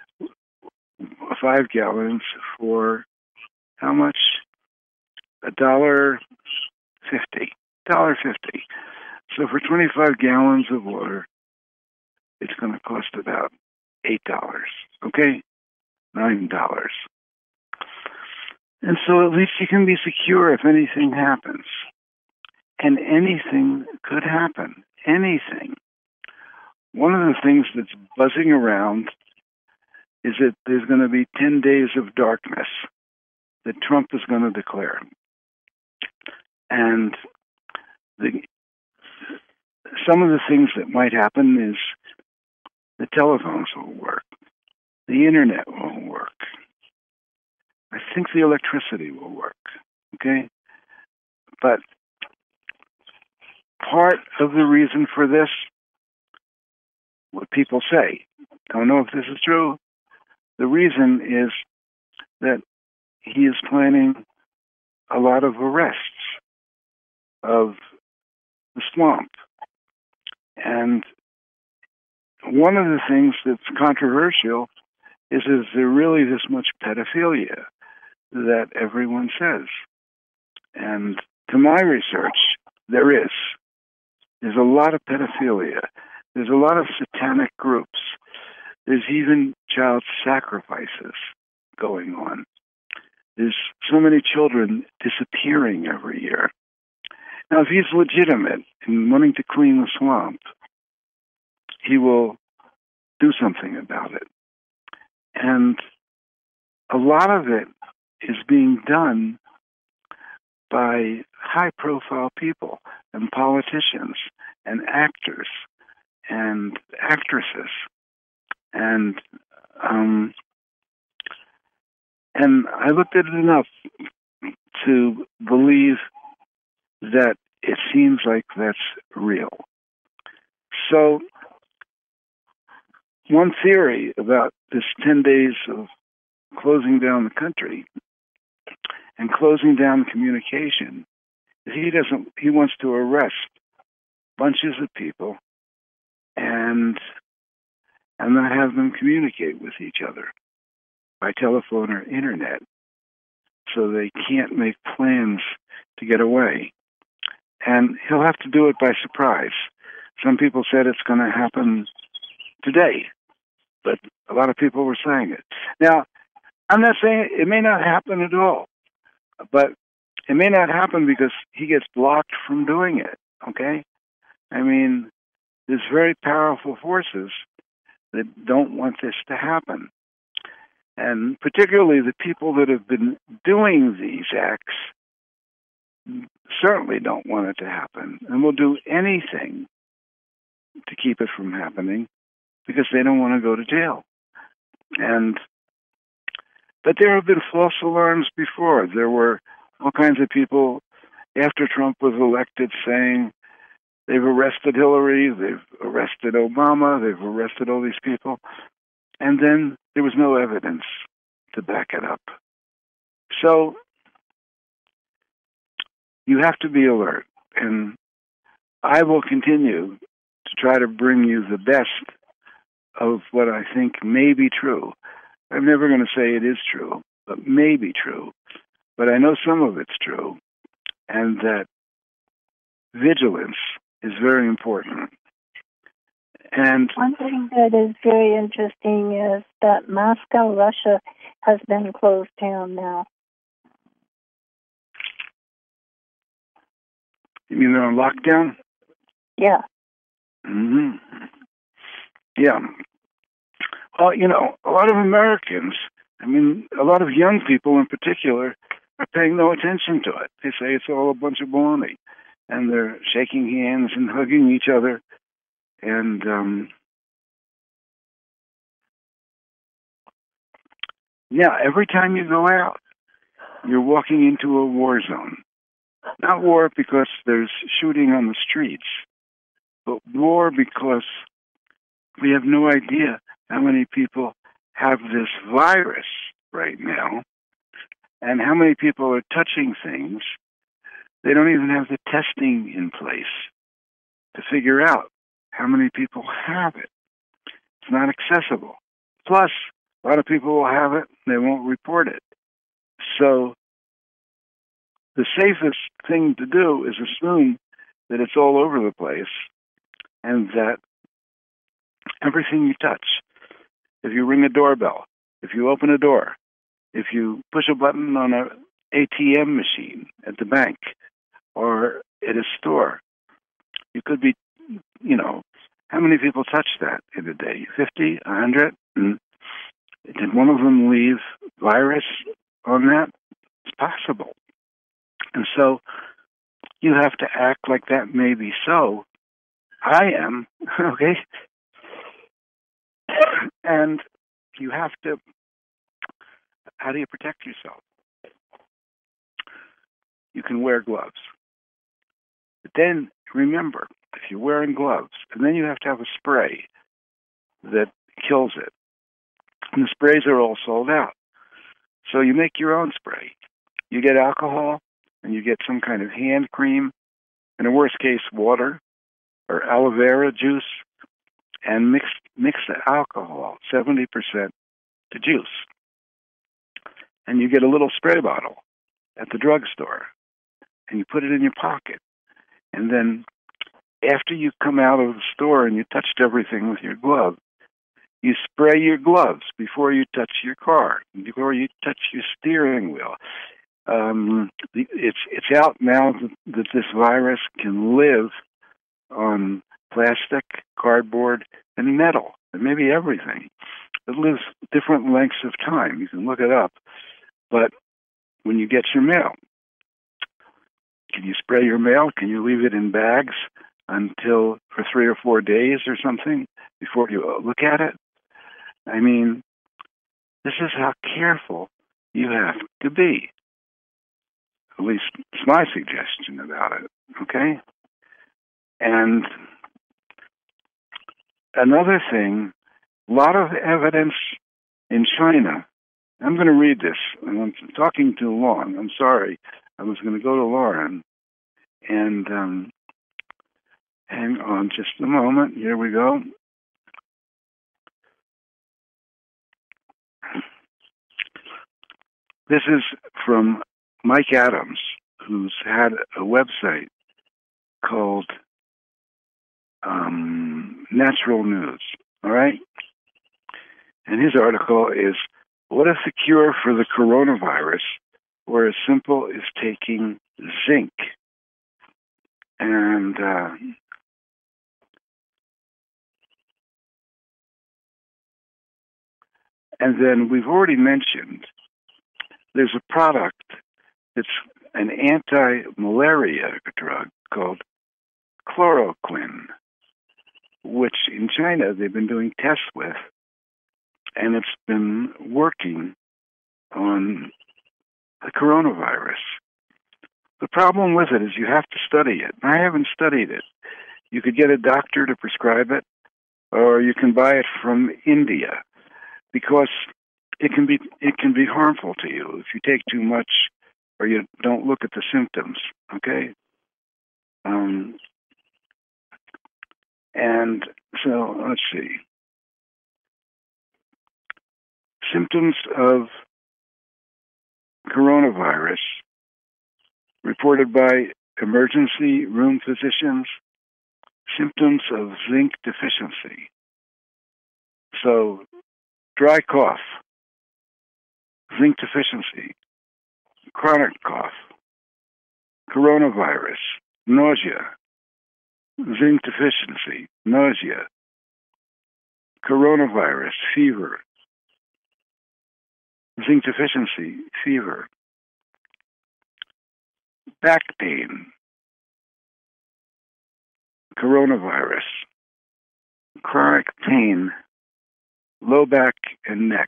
Speaker 9: five gallons, for how much? A dollar fifty. Dollar fifty. So for twenty-five gallons of water, it's going to cost about eight dollars. Okay, nine dollars. And so at least you can be secure if anything happens. And anything could happen. Anything. One of the things that's buzzing around is that there's going to be ten days of darkness that Trump is going to declare. And the, some of the things that might happen is the telephones won't work. The internet won't work. I think the electricity will work. Okay? But part of the reason for this, what people say, don't know if this is true, the reason is that he is planning a lot of arrests of the swamp. And one of the things that's controversial is, is there really this much pedophilia that everyone says? And to my research, there is. There's a lot of pedophilia. There's a lot of satanic groups. There's even child sacrifices going on. There's so many children disappearing every year. Now, if he's legitimate in wanting to clean the swamp, he will do something about it. And a lot of it is being done by high-profile people and politicians and actors and actresses. And um, and I looked at it enough to believe that it seems like that's real. So one theory about this ten days of closing down the country and closing down communication is he doesn't, he wants to arrest bunches of people and and not have them communicate with each other by telephone or internet, so they can't make plans to get away. And he'll have to do it by surprise. Some people said it's going to happen today, but a lot of people were saying it. Now, I'm not saying it may not happen at all, but it may not happen because he gets blocked from doing it, okay? I mean, there's very powerful forces that don't want this to happen. And particularly the people that have been doing these acts certainly don't want it to happen and will do anything to keep it from happening because they don't want to go to jail. And but there have been false alarms before. There were all kinds of people after Trump was elected saying they've arrested Hillary, they've arrested Obama, they've arrested all these people. And then there was no evidence to back it up. So you have to be alert. And I will continue to try to bring you the best of what I think may be true. I'm never going to say it is true, but may be true. But I know some of it's true, and that vigilance is very important. And
Speaker 10: one thing that is very interesting is that Moscow, Russia, has been closed down now.
Speaker 9: You mean they're on lockdown?
Speaker 10: Yeah.
Speaker 9: Mm-hmm. Yeah. Well, you know, a lot of Americans, I mean, a lot of young people in particular, are paying no attention to it. They say it's all a bunch of baloney. And they're shaking hands and hugging each other. And um, yeah, every time you go out, you're walking into a war zone. Not war because there's shooting on the streets, but war because we have no idea how many people have this virus right now and how many people are touching things. They don't even have the testing in place to figure out how many people have it. It's not accessible. Plus, a lot of people will have it and they won't report it. So the safest thing to do is assume that it's all over the place and that everything you touch, if you ring a doorbell, if you open a door, if you push a button on an A T M machine at the bank or at a store, you could be, you know, how many people touch that in a day? fifty, one hundred? And did one of them leave virus on that? It's possible. And so you have to act like that may be so. I am, okay? And you have to, how do you protect yourself? You can wear gloves. But then remember, if you're wearing gloves, and then you have to have a spray that kills it. And the sprays are all sold out. So you make your own spray. You get alcohol, and you get some kind of hand cream, in a worst case, water or aloe vera juice, and mix mix the alcohol, seventy percent, to juice. And you get a little spray bottle at the drugstore, and you put it in your pocket. And then after you come out of the store and you touched everything with your glove, You spray your gloves before you touch your car, before you touch your steering wheel. Um, it's it's out now that, that this virus can live on plastic, cardboard, and metal, and maybe everything. It lives different lengths of time. You can look it up. But when you get your mail, can you spray your mail? Can you leave it in bags until for three or four days or something before you look at it? I mean, this is how careful you have to be. At least it's my suggestion about it, okay? And another thing, a lot of evidence in China. I'm going to read this, and I'm talking too long. I'm sorry. I was going to go to Lauren. And um, hang on just a moment. Here we go. This is from Mike Adams, who's had a website called um, Natural News, all right? And his article is, what if the cure for the coronavirus were as simple as taking zinc? And uh, and then we've already mentioned there's a product that's an anti-malaria drug called chloroquine, which in China they've been doing tests with, and it's been working on the coronavirus. The problem with it is you have to study it. I haven't studied it. You could get a doctor to prescribe it, or you can buy it from India, because it can be it can be harmful to you if you take too much or you don't look at the symptoms. Okay, um, and so let's see. Symptoms of coronavirus reported by emergency room physicians. Symptoms of zinc deficiency. So, dry cough, zinc deficiency, chronic cough, coronavirus, nausea, zinc deficiency, nausea, coronavirus, fever, zinc deficiency, fever, back pain, coronavirus, chronic pain, low back and neck.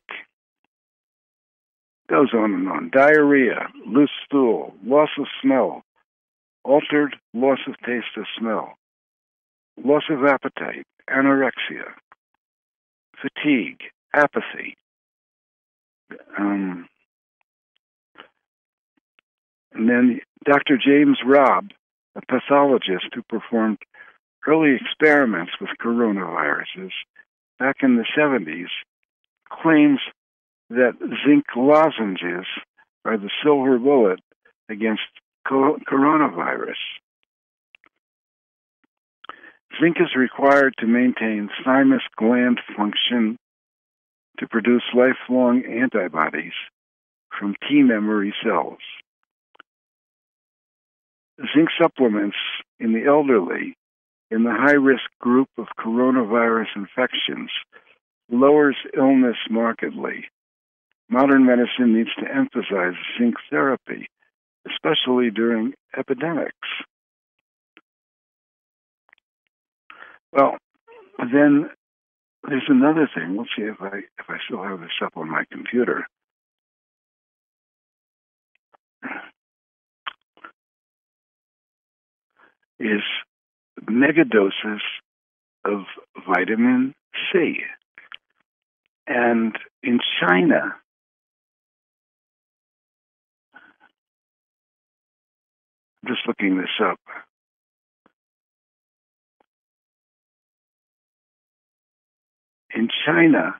Speaker 9: Goes on and on. Diarrhea, loose stool, loss of smell, altered loss of taste of smell, loss of appetite, anorexia, fatigue, apathy. Um, and then Doctor James Robb, a pathologist who performed early experiments with coronaviruses back in the seventies, claims that zinc lozenges are the silver bullet against co- coronavirus. Zinc is required to maintain thymus gland function to produce lifelong antibodies from T memory cells. Zinc supplements in the elderly in the high-risk group of coronavirus infections lowers illness markedly. Modern medicine needs to emphasize zinc therapy, especially during epidemics. Well, then there's another thing. Let's see if I if I still have this up on my computer. Is megadoses of vitamin C. And in China, I'm just looking this up. In China,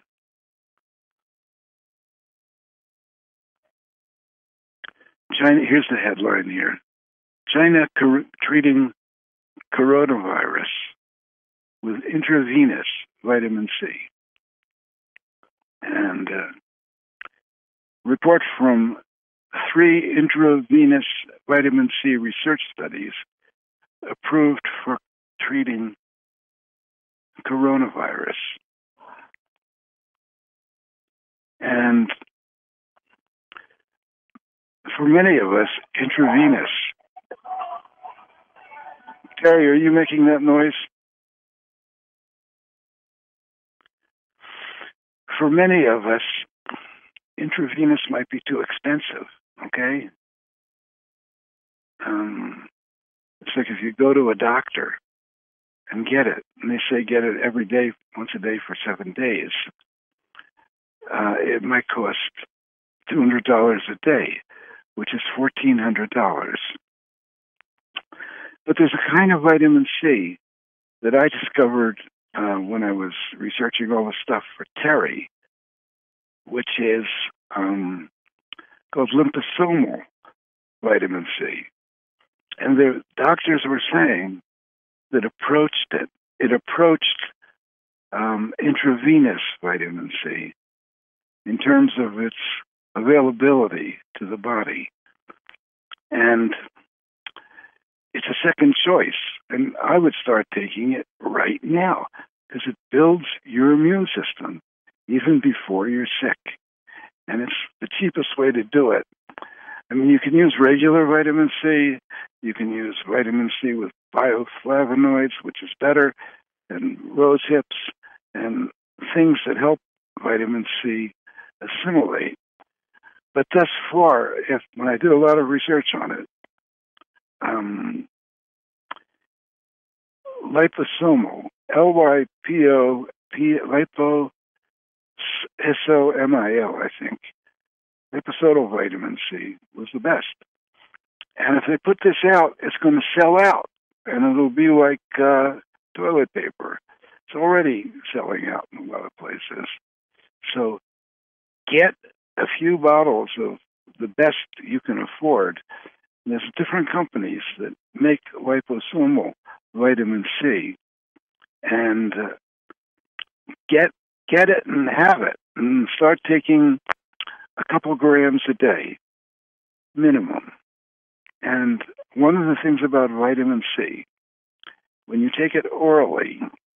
Speaker 9: China, here's the headline here. China cor- treating coronavirus with intravenous vitamin C. And uh, report from three intravenous vitamin C research studies approved for treating coronavirus. And for many of us, intravenous. Terry, are you making that noise? For many of us, intravenous might be too expensive, okay? Um, it's like if you go to a doctor and get it, and they say get it every day, once a day for seven days, uh, it might cost two hundred dollars a day, which is fourteen hundred dollars. But there's a kind of vitamin C that I discovered uh, when I was researching all the stuff for Terry, which is um, called liposomal vitamin C. And the doctors were saying that approached it, it approached um, intravenous vitamin C in terms of its availability to the body. And it's a second choice. And I would start taking it right now because it builds your immune system even before you're sick. And it's the cheapest way to do it. I mean, you can use regular vitamin C. You can use vitamin C with bioflavonoids, which is better, and rose hips, and things that help vitamin C assimilate. But thus far, if when I did a lot of research on it, um, liposomal, L Y P O P, lipo, S O M I L, I think, liposomal vitamin C was the best. And if they put this out, it's going to sell out, and it'll be like uh, toilet paper. It's already selling out in a lot of places. So get a few bottles of the best you can afford. There's different companies that make liposomal vitamin C, and uh, get get it and have it, and start taking a couple grams a day, minimum. And one of the things about vitamin C, when you take it orally,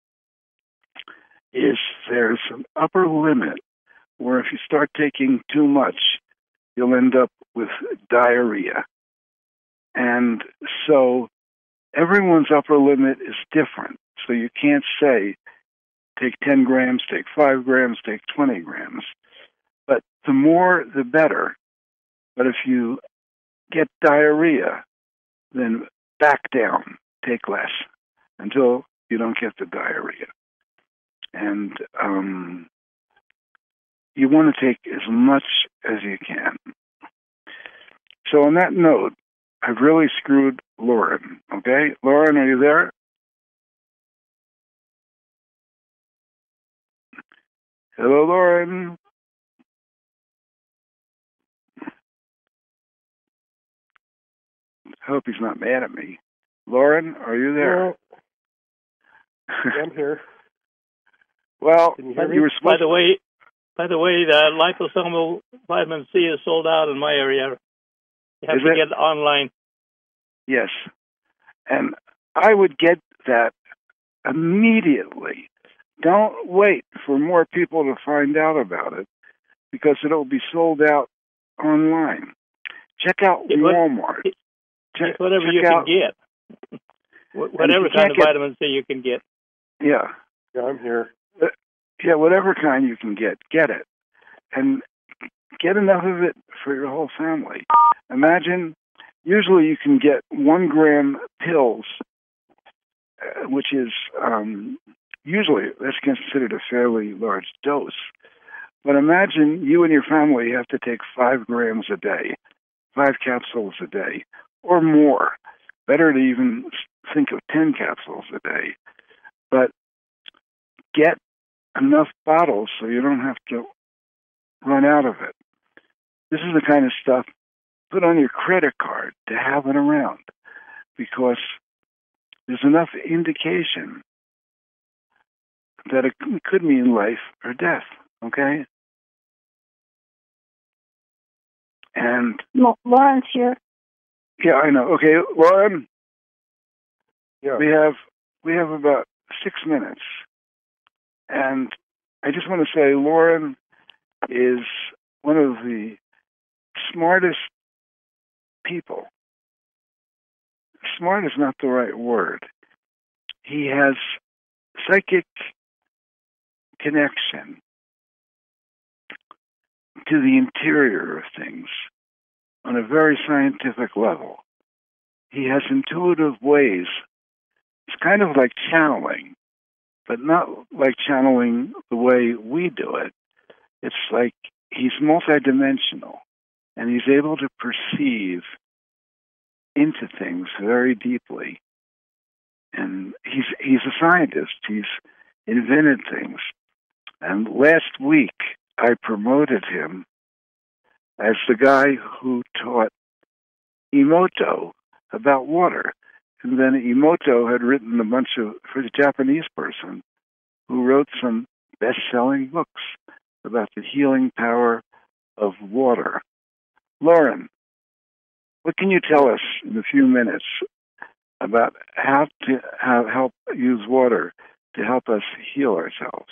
Speaker 9: is there's an upper limit where if you start taking too much, you'll end up with diarrhea. And so everyone's upper limit is different. So you can't say, take ten grams, take five grams, take twenty grams. But the more, the better. But if you get diarrhea, then back down, take less until you don't get the diarrhea. And um, you want to take as much as you can. So on that note, I've really screwed Lauren, okay? Lauren, are you there? Hello, Lauren. I hope he's not mad at me. Lauren, are you there?
Speaker 5: Yeah, I'm here.
Speaker 9: Well,
Speaker 5: Can you
Speaker 1: By
Speaker 5: hear
Speaker 1: the,
Speaker 5: me?
Speaker 9: you were
Speaker 1: by
Speaker 9: supposed
Speaker 1: the way, by the way, the liposomal vitamin C is sold out in my area. You have
Speaker 9: Is
Speaker 1: to
Speaker 9: it?
Speaker 1: get it online.
Speaker 9: Yes. And I would get that immediately. Don't wait for more people to find out about it because it'll be sold out online. Check out
Speaker 1: Get what-
Speaker 9: Walmart. Check,
Speaker 1: Get whatever
Speaker 9: check
Speaker 1: you
Speaker 9: out,
Speaker 1: can get. Wh- Whatever
Speaker 9: you
Speaker 1: kind
Speaker 9: can't
Speaker 1: of
Speaker 9: get-
Speaker 1: vitamin C you can get.
Speaker 9: Yeah.
Speaker 5: Yeah, I'm here.
Speaker 9: Yeah, whatever kind you can get, get it. And get enough of it for your whole family. Imagine, usually you can get one gram pills, uh, which is um, usually, that's considered a fairly large dose. But imagine you and your family have to take five grams a day, five capsules a day, or more. Better to even think of ten capsules a day. But get enough bottles so you don't have to run out of it. This is the kind of stuff put on your credit card to have it around because there's enough indication that it could mean life or death, okay? And
Speaker 10: L- Lauren's here.
Speaker 9: yeah, I know. Okay, Lauren,
Speaker 5: Yeah.
Speaker 9: we have we have about six minutes, and I just want to say Lauren is one of the smartest people. Smart is not the right word. He has psychic connection to the interior of things on a very scientific level. He has intuitive ways. It's kind of like channeling, but not like channeling the way we do it. It's like he's multidimensional, and he's able to perceive into things very deeply. And he's he's a scientist. He's invented things. And last week, I promoted him as the guy who taught Emoto about water. And then Emoto had written a bunch of, for the Japanese person, who wrote some best-selling books about the healing power of water. Lauren, what can you tell us in a few minutes about how to how help use water to help us heal ourselves?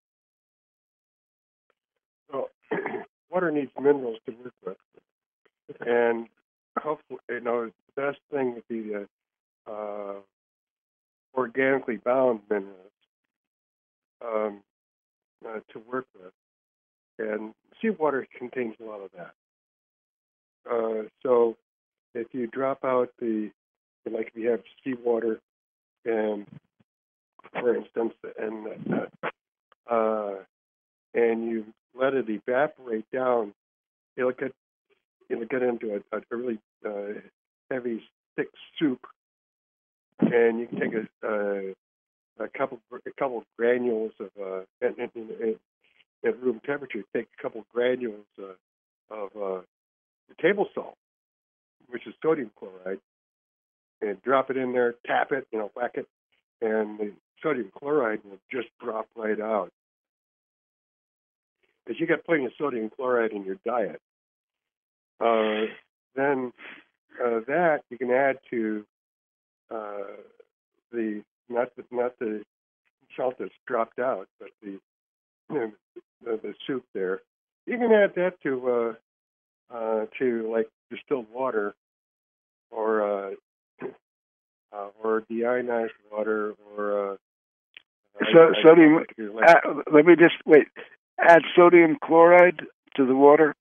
Speaker 5: Well, water needs minerals to work with, and hopefully, you know, the best thing would be the uh, organically bound minerals um, uh, to work with, and seawater contains a lot of that. Uh, so, if you drop out the, like, if you have seawater, and for instance, and uh, uh, and you let it evaporate down, it'll get it'll get into a, a really uh, heavy, thick soup, and you can take a a, a couple a couple granules of uh, at, at, at room temperature, take a couple granules uh, of uh, table salt, which is sodium chloride, and drop it in there, tap it, you know, whack it, and the sodium chloride will just drop right out. Because you got plenty of sodium chloride in your diet. Uh, then uh, that you can add to uh, the not the, not the salt that's dropped out, but the you know, the, the soup there. You can add that to uh, uh, to like distilled water, or uh, uh, or deionized water, or uh,
Speaker 9: So
Speaker 5: I,
Speaker 9: sodium.
Speaker 5: I, like,
Speaker 9: uh, let me just wait. Add sodium chloride to the water.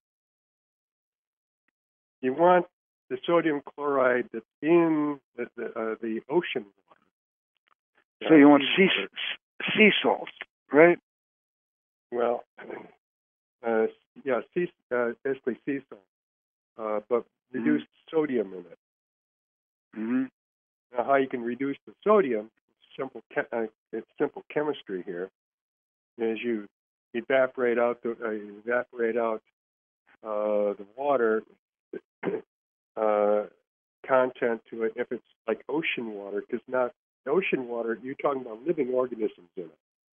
Speaker 5: You want the sodium chloride that's in the the, uh, the ocean water.
Speaker 9: So
Speaker 5: uh,
Speaker 9: you want sea
Speaker 5: water.
Speaker 9: sea salt, right?
Speaker 5: Well, uh, yeah, sea, uh, basically sea salt, uh, but reduced mm-hmm. sodium in it.
Speaker 9: Mm-hmm.
Speaker 5: Now, how you can reduce the sodium? Simple, uh, it's simple chemistry here. Is you evaporate out the uh, evaporate out uh, the water uh, content to it. If it's like ocean water, because not ocean water, you're talking about living organisms in it.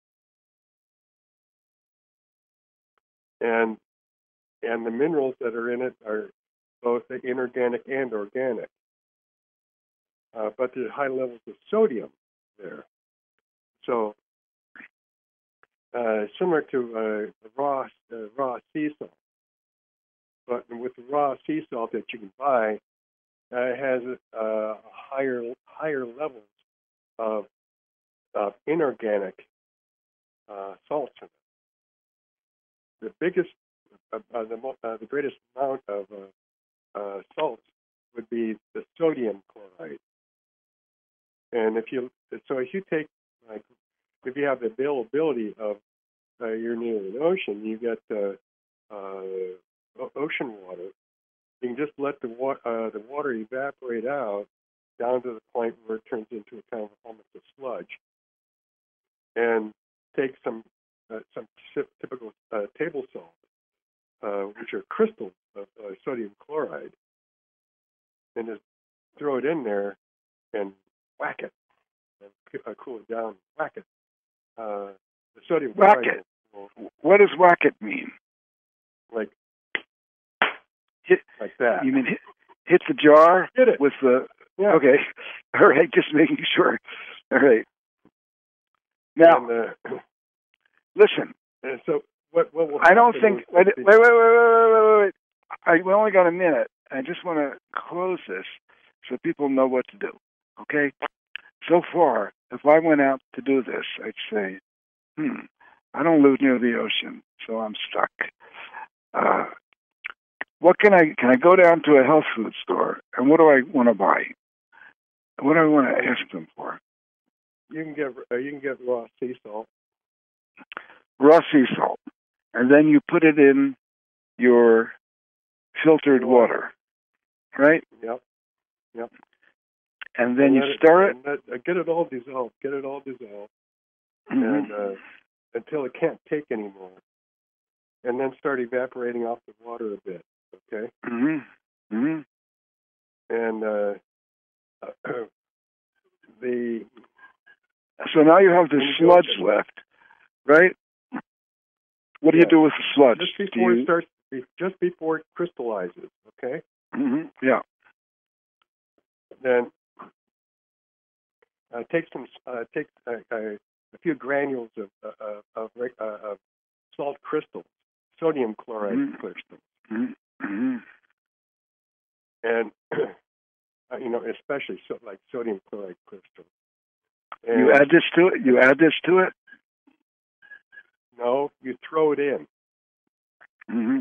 Speaker 5: And and the minerals that are in it are both inorganic and organic. Uh, but there's high levels of sodium there. So uh, similar to uh, raw uh, raw sea salt, but with the raw sea salt that you can buy, uh, it has uh, higher higher levels of of inorganic uh, salts in it. The biggest, uh, uh, the, uh, the greatest amount of uh, uh, salts would be the sodium chloride. And if you, so if you take, like, if you have the availability of, uh, you're near an ocean, you get uh, uh, ocean water. You can just let the water, uh, the water evaporate out down to the point where it turns into a kind of almost a sludge, and take some uh, some typical uh, table salt, uh, which are crystals of uh, sodium chloride, and just throw it in there and whack it, and uh, cool it down, whack it. Uh, the sodium
Speaker 9: whack
Speaker 5: chloride.
Speaker 9: It. Will, what does whack it mean?
Speaker 5: Like,
Speaker 9: hit
Speaker 5: like that.
Speaker 9: You mean hit, hit the jar
Speaker 5: Hit it.
Speaker 9: with the?
Speaker 5: Yeah.
Speaker 9: Okay, all right. Just making sure. All right. Now,
Speaker 5: And, uh,
Speaker 9: listen.
Speaker 5: and so what? What will
Speaker 9: I don't
Speaker 5: happen
Speaker 9: think.
Speaker 5: is
Speaker 9: Wait,
Speaker 5: that
Speaker 9: wait, wait, wait, wait, wait, wait, wait. I we only got a minute. I just want to close this so people know what to do. Okay. So far, if I went out to do this, I'd say, hmm, I don't live near the ocean, so I'm stuck. Uh, what can I, can I go down to a health food store, and what do I want to buy? What do I want to ask them for?
Speaker 5: You can get uh, you can get raw sea salt.
Speaker 9: Raw sea salt. And then you put it in your filtered water, right?
Speaker 5: Yep. Yep.
Speaker 9: And then
Speaker 5: And
Speaker 9: you
Speaker 5: let
Speaker 9: stir it.
Speaker 5: and let, uh, get it all dissolved. Get it all dissolved,
Speaker 9: Mhm.
Speaker 5: and uh, until it can't take anymore, and then start evaporating off the water a bit. Okay.
Speaker 9: Mm-hmm. Mm-hmm.
Speaker 5: And uh, the
Speaker 9: So now you have the
Speaker 5: When you go
Speaker 9: sludge
Speaker 5: to-
Speaker 9: left, right? What do you
Speaker 5: Yeah.
Speaker 9: do with the sludge?
Speaker 5: just
Speaker 9: Do
Speaker 5: before
Speaker 9: you-
Speaker 5: it starts, just before it crystallizes. Okay.
Speaker 9: Mhm. Yeah.
Speaker 5: Then uh, take some uh, take uh, uh, a few granules of uh, uh, of, uh, of salt crystals, sodium chloride
Speaker 9: Mhm.
Speaker 5: crystals,
Speaker 9: Mm-hmm.
Speaker 5: and uh, you know, especially so, like sodium chloride crystals.
Speaker 9: You add this to it. You add this to it.
Speaker 5: No, you throw it in.
Speaker 9: Mm-hmm.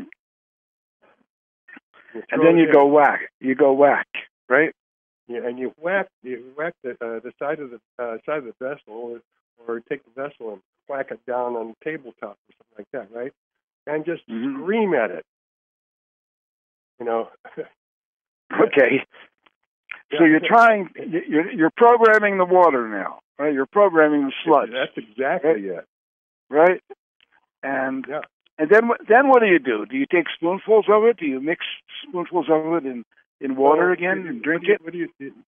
Speaker 5: You
Speaker 9: And
Speaker 5: throw
Speaker 9: then
Speaker 5: it
Speaker 9: you
Speaker 5: in.
Speaker 9: go whack. You go whack, right?
Speaker 5: Yeah, and you whack you whack the uh, the side of the uh, side of the vessel, or, or take the vessel and whack it down on the tabletop or something like that, right? And just
Speaker 9: Mhm.
Speaker 5: scream at it. You know.
Speaker 9: Okay. So
Speaker 5: Yeah.
Speaker 9: you're trying. You're you're programming the water now, right? You're programming the sludge,
Speaker 5: That's exactly it.
Speaker 9: right? And
Speaker 5: Yeah.
Speaker 9: and then what- then what do you do? Do you take spoonfuls of it? Do you mix spoonfuls of it in in water
Speaker 5: Well,
Speaker 9: again
Speaker 5: you-
Speaker 9: and drink
Speaker 5: what do you-
Speaker 9: it?
Speaker 5: What do you do?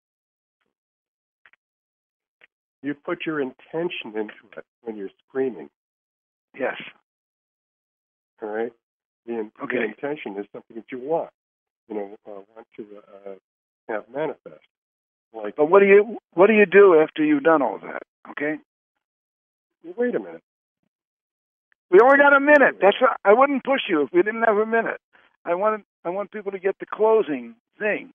Speaker 5: You put your intention into it when you're screaming.
Speaker 9: Yes.
Speaker 5: All right. The, in- the
Speaker 9: Okay.
Speaker 5: intention is something that you want. You know, uh, want to uh, have manifest. Like,
Speaker 9: But what do you what do you do after you've done all that? Okay.
Speaker 5: wait a minute.
Speaker 9: We only got a minute. That's what, I wouldn't push you if we didn't have a minute. I wanted I want people to get the closing thing.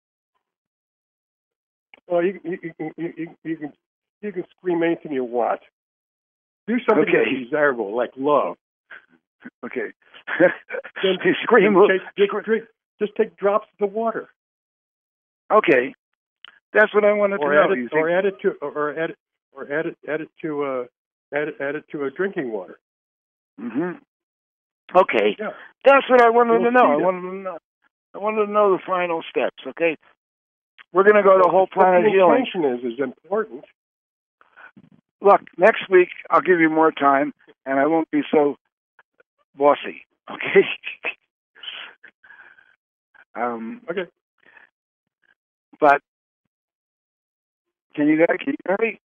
Speaker 5: Well, you you you, you, you, you can you can scream anything you want. Do something
Speaker 9: Okay.
Speaker 5: that's desirable, like love.
Speaker 9: Okay.
Speaker 5: Then
Speaker 9: You scream.
Speaker 5: Just, take, just, drink, just take drops of the water,
Speaker 9: Okay. That's what I wanted
Speaker 5: or
Speaker 9: to know.
Speaker 5: add it,
Speaker 9: You think-
Speaker 5: or add it to, or add it, or add it, add it to, uh, add it, add it to a drinking water.
Speaker 9: Mhm. Okay.
Speaker 5: Yeah.
Speaker 9: That's what I wanted
Speaker 5: You'll
Speaker 9: to know. I
Speaker 5: see it.
Speaker 9: wanted to know. I wanted to know the final steps. Okay. We're going to go to Whole
Speaker 5: What
Speaker 9: Planet
Speaker 5: the
Speaker 9: Healing.
Speaker 5: intention is is important.
Speaker 9: Look, next week I'll give you more time, and I won't be so bossy. Okay. um.
Speaker 5: Okay.
Speaker 9: But can you guys can you hear me?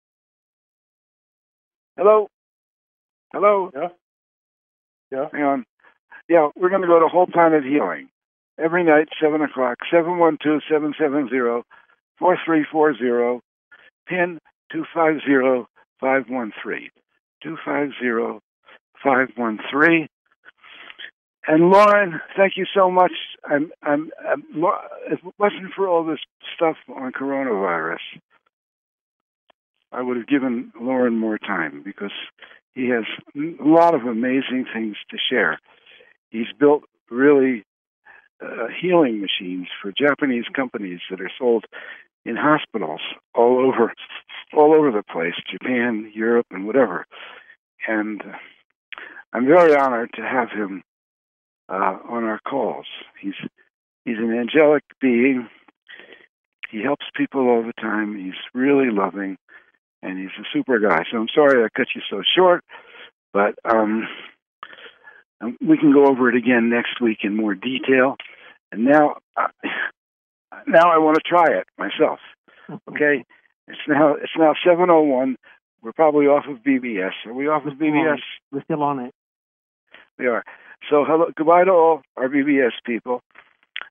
Speaker 9: Hello. Hello.
Speaker 5: Yeah. Yeah.
Speaker 9: Hang on. Yeah, we're going to go to Whole Planet Healing every night, seven o'clock. Seven one two seven seven zero four three four zero. Pin two five zero five one three. Two five zero five one three. And Lauren, thank you so much. I'm, I'm, I'm, if it wasn't for all this stuff on coronavirus, I would have given Lauren more time because he has a lot of amazing things to share. He's built really uh, healing machines for Japanese companies that are sold in hospitals all over, all over the place, Japan, Europe, and whatever. And uh, I'm very honored to have him uh, on our calls. He's he's an angelic being. He helps people all the time. He's really loving, and he's a super guy. So I'm sorry I cut you so short, but um, we can go over it again next week in more detail. And now, uh, now I want to try it myself. Okay, it's now it's now seven oh one. We're probably off of B B S. Are we off of B B S?
Speaker 1: We're still on it.
Speaker 9: We are. So hello, goodbye to all our B B S people.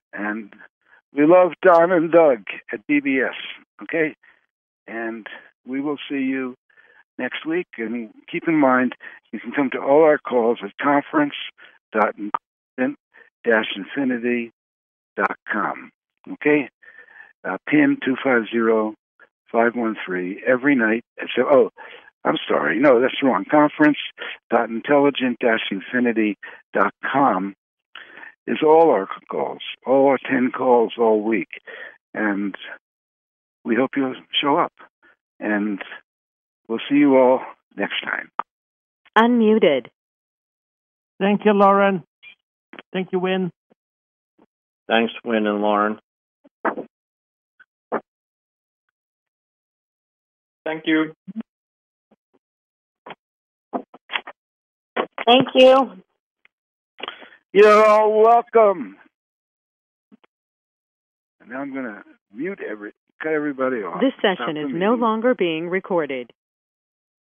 Speaker 9: And we love Don and Doug at B B S, okay? And we will see you next week. And keep in mind, you can come to all our calls at conference dot infinity dot com, okay? Uh, PIN two five zero, five one three every night. So, oh, I'm sorry. No, that's wrong. conference dot intelligent infinity dot com is all our calls, all our ten calls all week. And we hope you'll show up. And we'll see you all next time.
Speaker 11: Unmuted.
Speaker 1: Thank you, Lauren. Thank you, Win.
Speaker 3: Thanks, Win and Lauren.
Speaker 6: Thank you.
Speaker 7: Thank you.
Speaker 9: You're all welcome. And now I'm going to mute every, cut everybody off.
Speaker 11: This
Speaker 9: Stop
Speaker 11: session
Speaker 9: the
Speaker 11: is
Speaker 9: meeting.
Speaker 11: no longer being recorded.